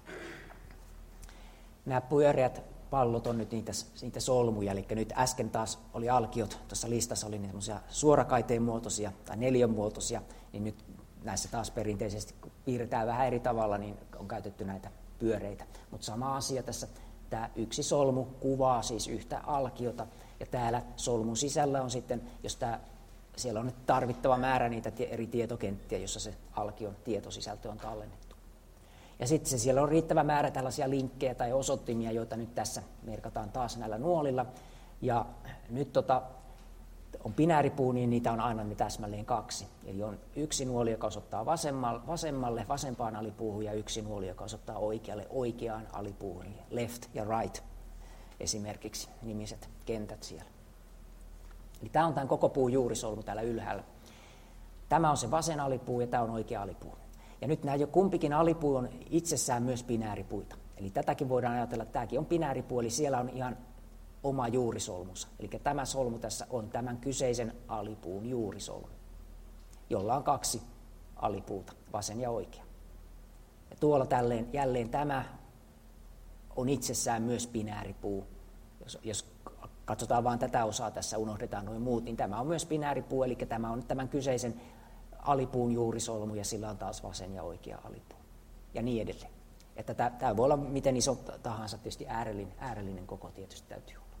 A: Nämä pyöreät pallot on nyt niitä solmuja, eli nyt äsken taas oli alkiot, tuossa listassa oli semmoisia suorakaiteen muotoisia tai neliön muotoisia, niin nyt näissä taas perinteisesti, kun piirretään vähän eri tavalla, niin on käytetty näitä pyöreitä. Mutta sama asia tässä, tämä yksi solmu kuvaa siis yhtä alkiota, ja täällä solmun sisällä on sitten, siellä on nyt tarvittava määrä niitä eri tietokenttiä, jossa se alkion tietosisältö on tallennettu. Ja sitten siellä on riittävä määrä tällaisia linkkejä tai osoittimia, joita nyt tässä merkataan taas näillä nuolilla. Ja nyt on binääripuu, niin niitä on aina ne täsmälleen kaksi. Eli on yksi nuoli, joka osoittaa vasemmalle, vasempaan alipuuhun, ja yksi nuoli, joka osoittaa oikeaan alipuuhun. Eli left ja right esimerkiksi nimiset kentät siellä. Eli tämä on tämän koko puun juurisolmu täällä ylhäällä. Tämä on se vasen alipuu ja tämä on oikea alipuu. Ja nyt nämä jo kumpikin alipuu on itsessään myös binääripuita. Eli tätäkin voidaan ajatella, että tämäkin on binääripuu, eli siellä on ihan oma juurisolmunsa. Eli tämä solmu tässä on tämän kyseisen alipuun juurisolmu, jolla on kaksi alipuuta, vasen ja oikea. Ja tuolla jälleen tämä on itsessään myös binääripuu. Jos katsotaan vain tätä osaa tässä, unohdetaan noin muut, niin tämä on myös binääripuu, eli tämä on tämän kyseisen alipuun juurisolmu, ja sillä on taas vasen ja oikea alipuu. Ja niin edelleen. Että tämä voi olla miten iso tahansa, tietysti äärellinen koko tietysti täytyy olla.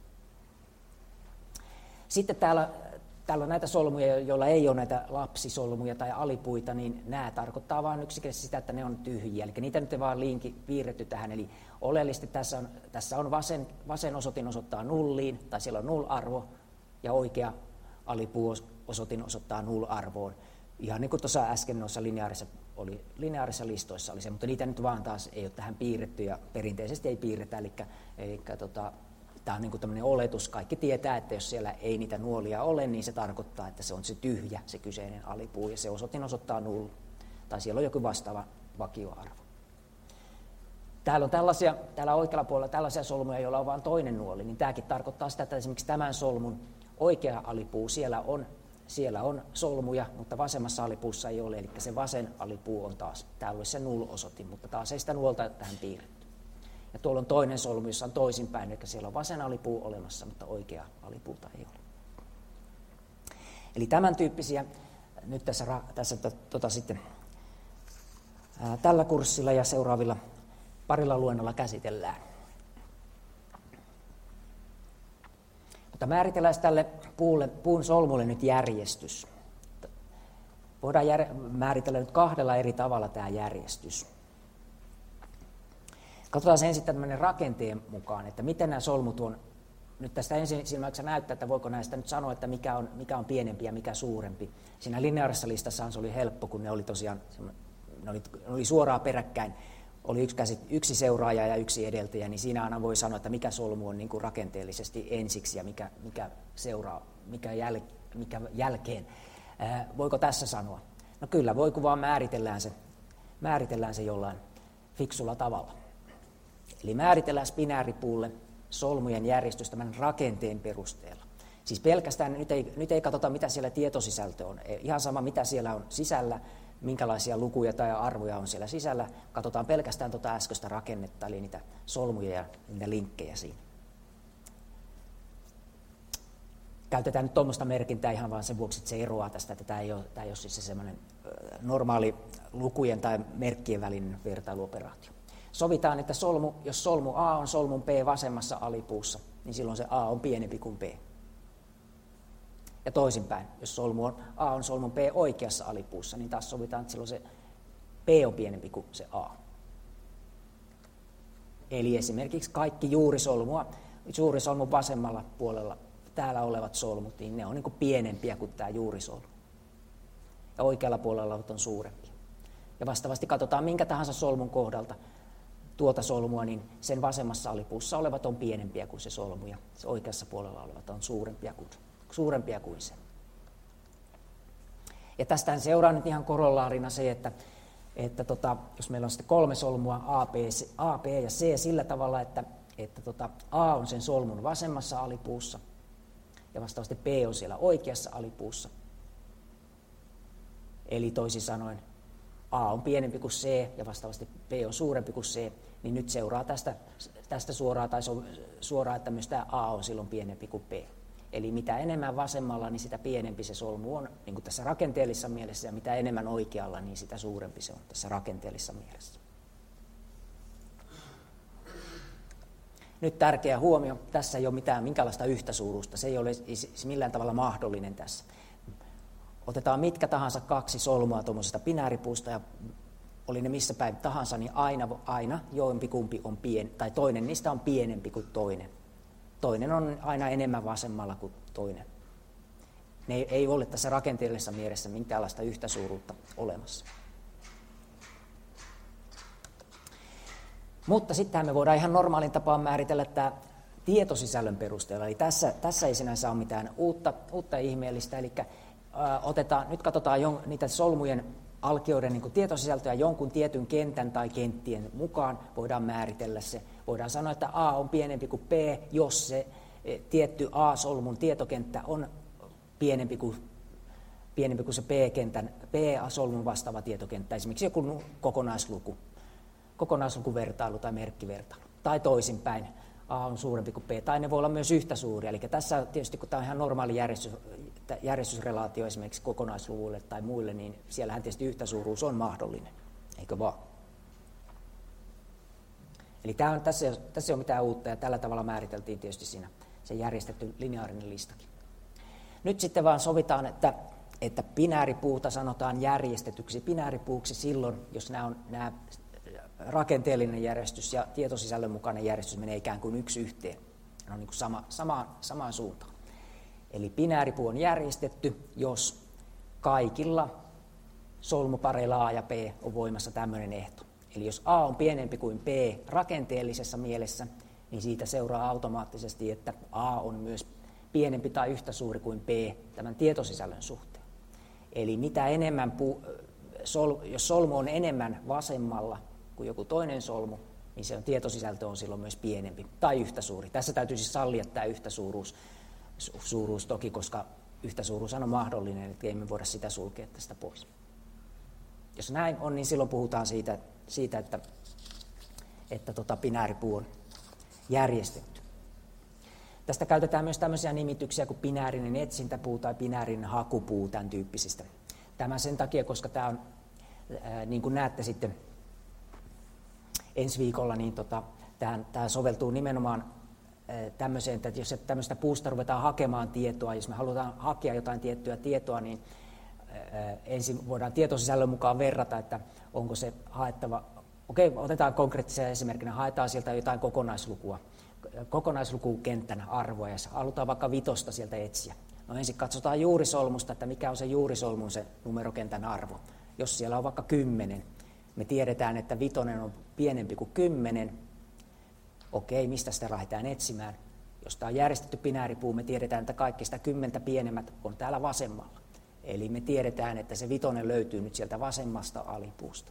A: Sitten täällä on näitä solmuja, joilla ei ole näitä lapsisolmuja tai alipuita, niin nämä tarkoittaa vain yksinkertaisesti sitä, että ne on tyhjiä. Eli niitä nyt ei vaan piirretty tähän. Eli oleellisesti tässä on vasen osoitin osoittaa nulliin, tai siellä on null-arvo, ja oikea alipuuosoitin osoittaa null-arvoon. Ihan niin kuin tuossa äsken noissa lineaarisissa listoissa oli se, mutta niitä nyt vaan taas ei ole tähän piirretty, ja perinteisesti ei piirretä, eli tämä on niin kuin tämmöinen oletus. Kaikki tietää, että jos siellä ei niitä nuolia ole, niin se tarkoittaa, että se on se tyhjä, se kyseinen alipuu, ja se osoitin osoittaa null, tai siellä on joku vastaava vakioarvo. Täällä oikealla puolella tällaisia solmuja, joilla on vain toinen nuoli, niin tämäkin tarkoittaa sitä, että esimerkiksi tämän solmun oikea alipuu, siellä on solmuja, mutta vasemmassa alipuussa ei ole, eli se vasen alipuu on taas, täällä olisi se null-osoitin, mutta taas ei sitä nuolta tähän piirretty. Ja tuolla on toinen solmu, jossa on toisinpäin, eli siellä on vasen alipuu olemassa, mutta oikea alipuuta ei ole. Eli tämän tyyppisiä nyt tässä sitten tällä kurssilla ja seuraavilla parilla luennolla käsitellään. Mutta määritellään tälle puun solmulle nyt järjestys. Voidaan määritellä nyt kahdella eri tavalla tämä järjestys. Katsotaan ensin tämmöinen rakenteen mukaan, että miten nämä solmut on. Nyt tästä ensimmäiseksi näyttää, että voiko näistä nyt sanoa, että mikä on pienempi ja mikä suurempi. Siinä lineaarisessa listassahan se oli helppo, kun ne oli tosiaan ne oli suoraan peräkkäin. Oli yksi seuraaja ja yksi edeltäjä, niin siinä aina voi sanoa, että mikä solmu on niin kuin rakenteellisesti ensiksi ja mikä seuraa, mikä jälkeen. Voiko tässä sanoa? No kyllä, voi, kun vaan määritellään se jollain fiksulla tavalla. Eli määritellään binääripuulle solmujen järjestys tämän rakenteen perusteella. Siis pelkästään, nyt ei katsota mitä siellä tietosisältö on. Ihan sama mitä siellä on sisällä, minkälaisia lukuja tai arvoja on siellä sisällä. Katsotaan pelkästään tuota äskeistä rakennetta, eli niitä solmuja ja niitä linkkejä siinä. Käytetään nyt tuommoista merkintää ihan vaan sen vuoksi, että se eroaa tästä, että tämä ei ole siis se semmoinen normaali lukujen tai merkkien välinen vertailuoperaatio. Sovitaan, että jos solmu A on solmun P vasemmassa alipuussa, niin silloin se A on pienempi kuin P. Ja toisinpäin, jos A on solmun P oikeassa alipuussa, niin taas sovitaan, että silloin se P on pienempi kuin se A. Eli esimerkiksi kaikki juurisolmun vasemmalla puolella täällä olevat solmut, niin ne on niin kuin pienempiä kuin tämä juurisolmu. Ja oikealla puolella on suurempia. Ja vastaavasti katsotaan minkä tahansa solmun kohdalta tuota solmua, niin sen vasemmassa alipuussa olevat on pienempiä kuin se solmu, ja se oikeassa puolella olevat on suurempia kuin se. Ja tästähän seuraa nyt ihan korollaarina se, että jos meillä on sitten 3 solmua A, B ja C sillä tavalla, että A on sen solmun vasemmassa alipuussa, ja vastaavasti B on siellä oikeassa alipuussa. Eli toisin sanoen A on pienempi kuin C ja vastaavasti B on suurempi kuin C, niin nyt seuraa tästä suoraan, että myös tämä A on silloin pienempi kuin B. Eli mitä enemmän vasemmalla, niin sitä pienempi se solmu on niin kuin tässä rakenteellisessa mielessä, ja mitä enemmän oikealla, niin sitä suurempi se on tässä rakenteellisessa mielessä. Nyt tärkeä huomio, tässä ei ole minkäänlaista yhtäsuuruutta, se ei ole millään tavalla mahdollinen tässä. Otetaan mitkä tahansa 2 solmua tuommoisesta binääripuusta, ja oli ne missä päin tahansa, niin aina jompikumpi on tai toinen niistä on pienempi kuin toinen. Toinen on aina enemmän vasemmalla kuin toinen. Ne ei ole tässä rakenteellisessa mielessä minkäänlaista yhtäsuuruutta olemassa. Mutta sittenhän me voidaan ihan normaalin tapaan määritellä tämä tietosisällön perusteella. Eli tässä ei sinänsä ole mitään uutta ihmeellistä. Eli nyt katsotaan niitä solmujen alkioiden niin kuin tietosisältöä jonkun tietyn kentän tai kenttien mukaan. Voidaan määritellä se. Voidaan sanoa, että A on pienempi kuin B, jos se tietty A-solmun tietokenttä on pienempi kuin se B-solmun vastaava tietokenttä. Esimerkiksi joku kokonaislukuvertailu tai merkkivertailu. Tai toisinpäin, A on suurempi kuin B, tai ne voi olla myös yhtä suuria. Eli tässä tietysti, kun tämä on ihan normaali järjestysrelaatio esimerkiksi kokonaisluvuille tai muille, niin siellähän tietysti yhtäsuuruus on mahdollinen, eikö vaan? Tässä ei ole mitään uutta, ja tällä tavalla määriteltiin tietysti siinä se järjestetty lineaarinen listakin. Nyt sitten vaan sovitaan, että binääripuuta sanotaan järjestetyksi binääripuuksi silloin, jos nämä rakenteellinen järjestys ja tietosisällön mukainen järjestys menee ikään kuin yksi yhteen. Ne on niin kuin samaan suuntaan. Eli binääripuu on järjestetty, jos kaikilla solmupareilla A ja B on voimassa tämmöinen ehto. Eli jos A on pienempi kuin B rakenteellisessa mielessä, niin siitä seuraa automaattisesti, että A on myös pienempi tai yhtä suuri kuin B tämän tietosisällön suhteen. Eli mitä enemmän jos solmu on enemmän vasemmalla kuin joku toinen solmu, niin se tietosisältö on silloin myös pienempi tai yhtä suuri. Tässä täytyy siis sallia tämä yhtäsuuruus toki, koska yhtäsuuruus on mahdollinen, että ei me voida sitä sulkea tästä pois. Jos näin on, niin silloin puhutaan siitä että binääripuu on järjestetty. Tästä käytetään myös tämmöisiä nimityksiä kuin binäärinen etsintäpuu tai binäärinen hakupuu, tämän tyyppisistä. Tämä sen takia, koska tämä on, niin kuin näette sitten ensi viikolla, niin tämä soveltuu nimenomaan tämmöiseen, että jos tämmöistä puusta ruvetaan hakemaan tietoa, jos me halutaan hakea jotain tiettyä tietoa, niin ensin voidaan tietosisällön mukaan verrata, että onko se haettava. Okei, otetaan konkreettisia esimerkkinä, haetaan sieltä jotain kokonaislukukentän arvoa, ja halutaan vaikka 5 sieltä etsiä. No ensin katsotaan juurisolmusta, että mikä on se juurisolmun se numerokentän arvo. Jos siellä on vaikka 10, me tiedetään, että 5 on pienempi kuin 10. Okei, mistä sitä lähdetään etsimään? Jos tämä on järjestetty binääripuu, me tiedetään, että kaikki sitä 10 pienemmät on täällä vasemmalla. Eli me tiedetään, että se 5 löytyy nyt sieltä vasemmasta alipuusta.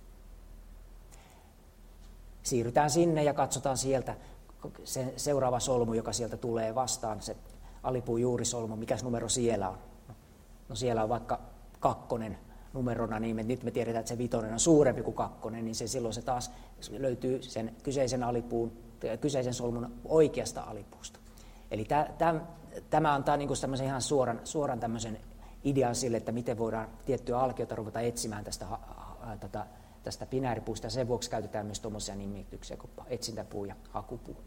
A: Siirrytään sinne ja katsotaan sieltä se seuraava solmu, joka sieltä tulee vastaan, se alipuun juurisolmu, mikäs numero siellä on? No siellä on vaikka 2 numerona, niin nyt me tiedetään, että se 5 on suurempi kuin 2, niin silloin se taas löytyy sen kyseisen solmun oikeasta alipuusta. Eli tämä antaa niin kuin tämmöisen ihan suoran tämmöisen idean sille, että miten voidaan tiettyä alkiota ruveta etsimään tästä binääripuusta, ja sen vuoksi käytetään myös tuommoisia nimityksiä kuin etsintäpuu ja hakupuu.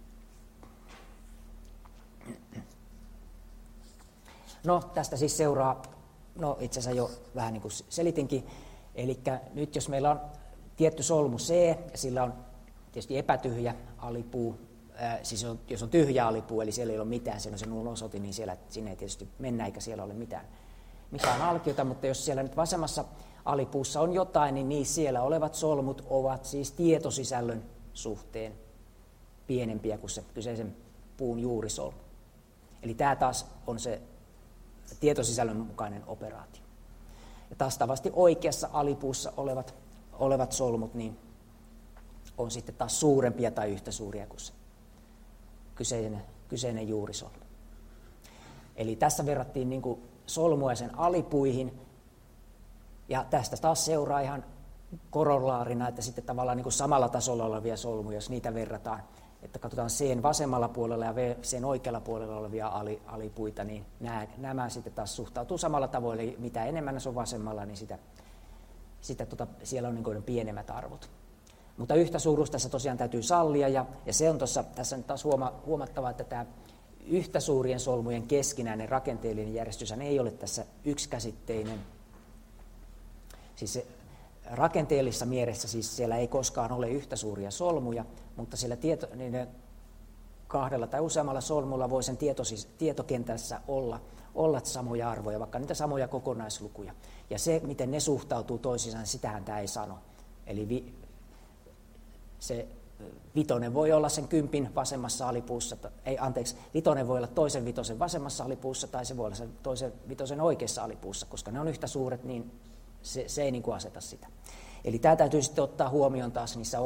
A: No, tästä siis seuraa, no itse asiassa jo vähän niin kuin selitinkin, eli nyt jos meillä on tietty solmu C, ja sillä on tietysti epätyhjä alipuu, siis jos on tyhjä alipuu, eli siellä ei ole mitään, siellä on se null-osoite, niin sinne ei tietysti mennä, eikä siellä ole mitään alkiota, mutta jos siellä nyt vasemmassa alipuussa on jotain, niin siellä olevat solmut ovat siis tietosisällön suhteen pienempiä kuin se kyseisen puun juurisolmu. Eli tämä taas on se tietosisällön mukainen operaatio. Ja vastaavasti oikeassa alipuussa olevat solmut niin on sitten taas suurempia tai yhtä suuria kuin se kyseinen juurisolmu. Eli tässä verrattiin niin kuin solmua sen alipuihin, ja tästä taas seuraa ihan korollaarina, että sitten tavallaan niin kuin samalla tasolla olevia solmuja, jos niitä verrataan, että katsotaan C:n vasemmalla puolella ja C:n oikealla puolella olevia alipuita, niin nämä sitten taas suhtautuu samalla tavoin, eli mitä enemmän se on vasemmalla, niin siellä on niin kuin pienemmät arvot. Mutta yhtä suuruus tässä tosiaan täytyy sallia, ja se on tässä nyt taas huomattava, että tämä yhtä suurien solmujen keskinäinen rakenteellinen järjestys ei ole tässä yksikäsitteinen. Siis se rakenteellisessa mielessä siis siellä ei koskaan ole yhtä suuria solmuja, mutta siellä niiden kahdella tai useammalla solmulla voi sen tietokentässä olla samoja arvoja, vaikka niitä samoja kokonaislukuja. Ja se, miten ne suhtautuu toisiinsa, sitähän tämä ei sano. Eli se 5 voi olla sen 10 vasemmassa alipuussa, vitonen voi olla toisen 5 vasemmassa alipuussa, tai se voi olla sen toisen 5 oikeassa alipuussa, koska ne on yhtä suuret, niin se ei niin kuin aseta sitä. Eli tämä täytyy sitten ottaa huomioon taas niissä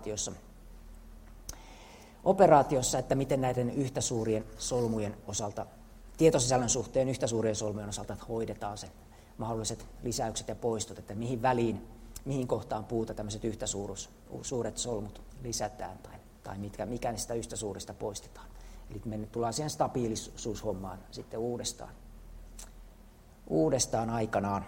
A: operaatiossa, että miten näiden yhtä suurien solmujen osalta, tietosisällön suhteen yhtä suurien solmujen osalta hoidetaan se mahdolliset lisäykset ja poistot, että mihin kohtaan puuta tämmöiset yhtä suuret solmut lisätään tai mikä niistä yhtä suurista poistetaan. Eli me tullaan siihen stabiilisuushommaan sitten uudestaan aikanaan.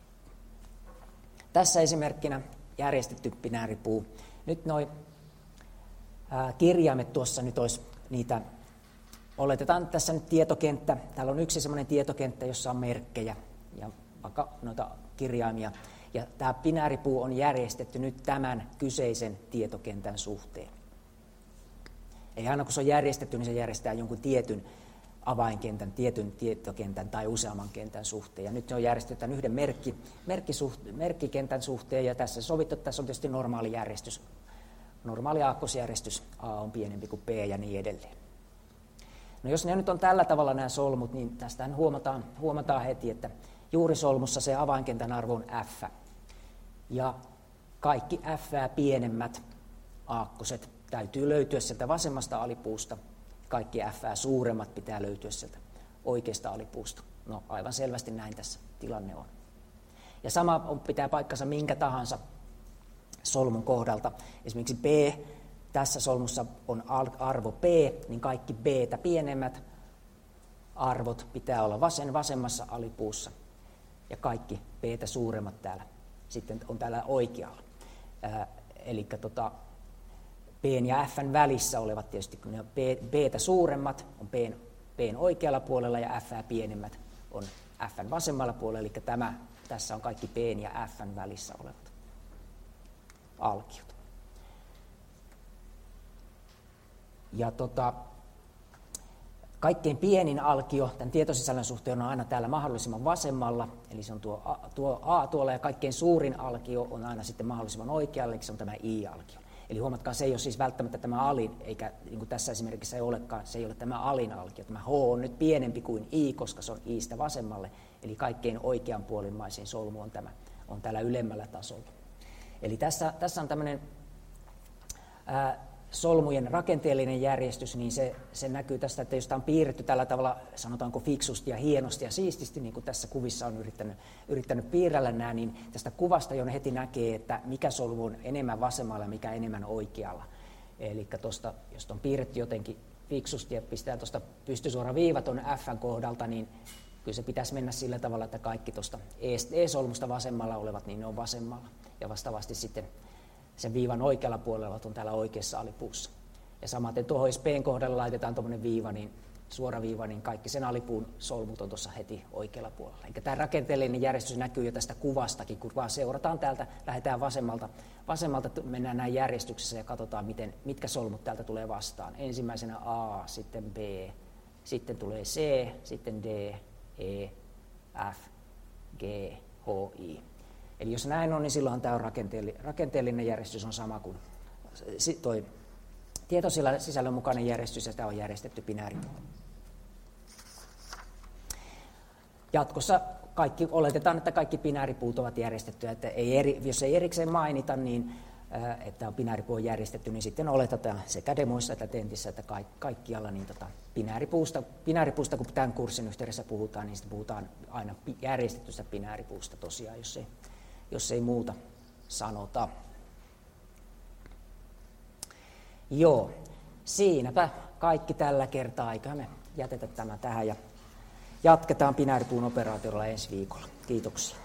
A: Tässä esimerkkinä järjestetty binääripuu. Nyt nuo kirjaimet tuossa nyt olisi niitä, oletetaan tässä nyt tietokenttä. Täällä on yksi semmoinen tietokenttä, jossa on merkkejä ja vaikka noita kirjaimia. Ja tämä binääripuu on järjestetty nyt tämän kyseisen tietokentän suhteen. Eli aina kun se on järjestetty, niin se järjestetään jonkun tietyn avainkentän, tietyn tietokentän tai useamman kentän suhteen. Ja nyt se on järjestetty yhden merkkikentän suhteen, ja tässä sovittu, että tässä on tietysti normaali järjestys. Normaali aakkosjärjestys, A on pienempi kuin B ja niin edelleen. No jos ne nyt on tällä tavalla nämä solmut, niin tästähän huomataan heti, että juurisolmussa se avainkentän arvo on F. Ja kaikki F:ää pienemmät aakkoset täytyy löytyä sieltä vasemmasta alipuusta. Kaikki F:ää suuremmat pitää löytyä sieltä oikeasta alipuusta. No aivan selvästi näin tässä tilanne on. Ja sama pitää paikkansa minkä tahansa solmun kohdalta. Esimerkiksi B, tässä solmussa on arvo B, niin kaikki B:tä pienemmät arvot pitää olla vasemmassa alipuussa. Ja kaikki B:tä suuremmat täällä sitten on täällä oikealla. Eli B:n ja F:n välissä olevat tietysti, kun ne on B:tä suuremmat on B:n oikealla puolella ja F:ää pienemmät on F:n vasemmalla puolella. Eli tässä on kaikki B:n ja F:n välissä olevat alkiot. Ja kaikkein pienin alkio tämän tietosisällön suhteen on aina täällä mahdollisimman vasemmalla, eli se on tuo A tuolla, ja kaikkein suurin alkio on aina sitten mahdollisimman oikealla, eli se on tämä I-alkio. Eli huomatkaa, se ei ole siis välttämättä tämä alin, eikä niin kuin tässä esimerkissä ei olekaan, se ei ole tämä alin alkio. Tämä H on nyt pienempi kuin I, koska se on I:stä vasemmalle, eli kaikkein oikeanpuolimmaisin solmu on täällä ylemmällä tasolla. Eli tässä on tämmöinen solmujen rakenteellinen järjestys, niin se näkyy tästä, että jos tämä on piirretty tällä tavalla, sanotaanko fiksusti ja hienosti ja siististi, niin kuin tässä kuvissa on yrittänyt piirrellä nämä, niin tästä kuvasta jo heti näkee, että mikä solmu on enemmän vasemmalla ja mikä enemmän oikealla. Eli tuosta, jos on piirretty jotenkin fiksusti ja pistää tuosta pystysuora viiva tuon F:n kohdalta, niin kyllä se pitäisi mennä sillä tavalla, että kaikki tuosta E-solmusta vasemmalla olevat, niin ne on vasemmalla. Ja vastaavasti sitten sen viivan oikealla puolella on täällä oikeassa alipuussa. Ja samaten tuohon, jos P:n kohdalla laitetaan tuommoinen viiva, niin suora viiva, niin kaikki sen alipuun solmut on tuossa heti oikealla puolella. Eli tämä rakenteellinen järjestys näkyy jo tästä kuvastakin, kun vaan seurataan täältä, lähdetään vasemmalta mennään näin järjestyksessä ja katsotaan, mitkä solmut täältä tulee vastaan. Ensimmäisenä A, sitten B, sitten tulee C, sitten D, E, F, G, H, I. Eli jos näin on, niin silloin tämä on rakenteellinen järjestys on sama kuin tuo tietosisällön mukainen järjestys, ja sitä on järjestetty binääripuun. Jatkossa oletetaan, että kaikki binääripuut ovat järjestettyjä, että jos ei erikseen mainita, niin että on binääripuu on järjestetty, niin sitten oletetaan sekä demoissa että tentissä, että kaikkialla niin binääripuusta, kun tämän kurssin yhteydessä puhutaan, niin sitten puhutaan aina järjestettystä binääripuusta tosiaan, jos ei muuta sanota. Joo, siinäpä kaikki tällä kertaa, eiköhän me jätetä tämä tähän ja jatketaan binääripuun operaatiolla ensi viikolla. Kiitoksia.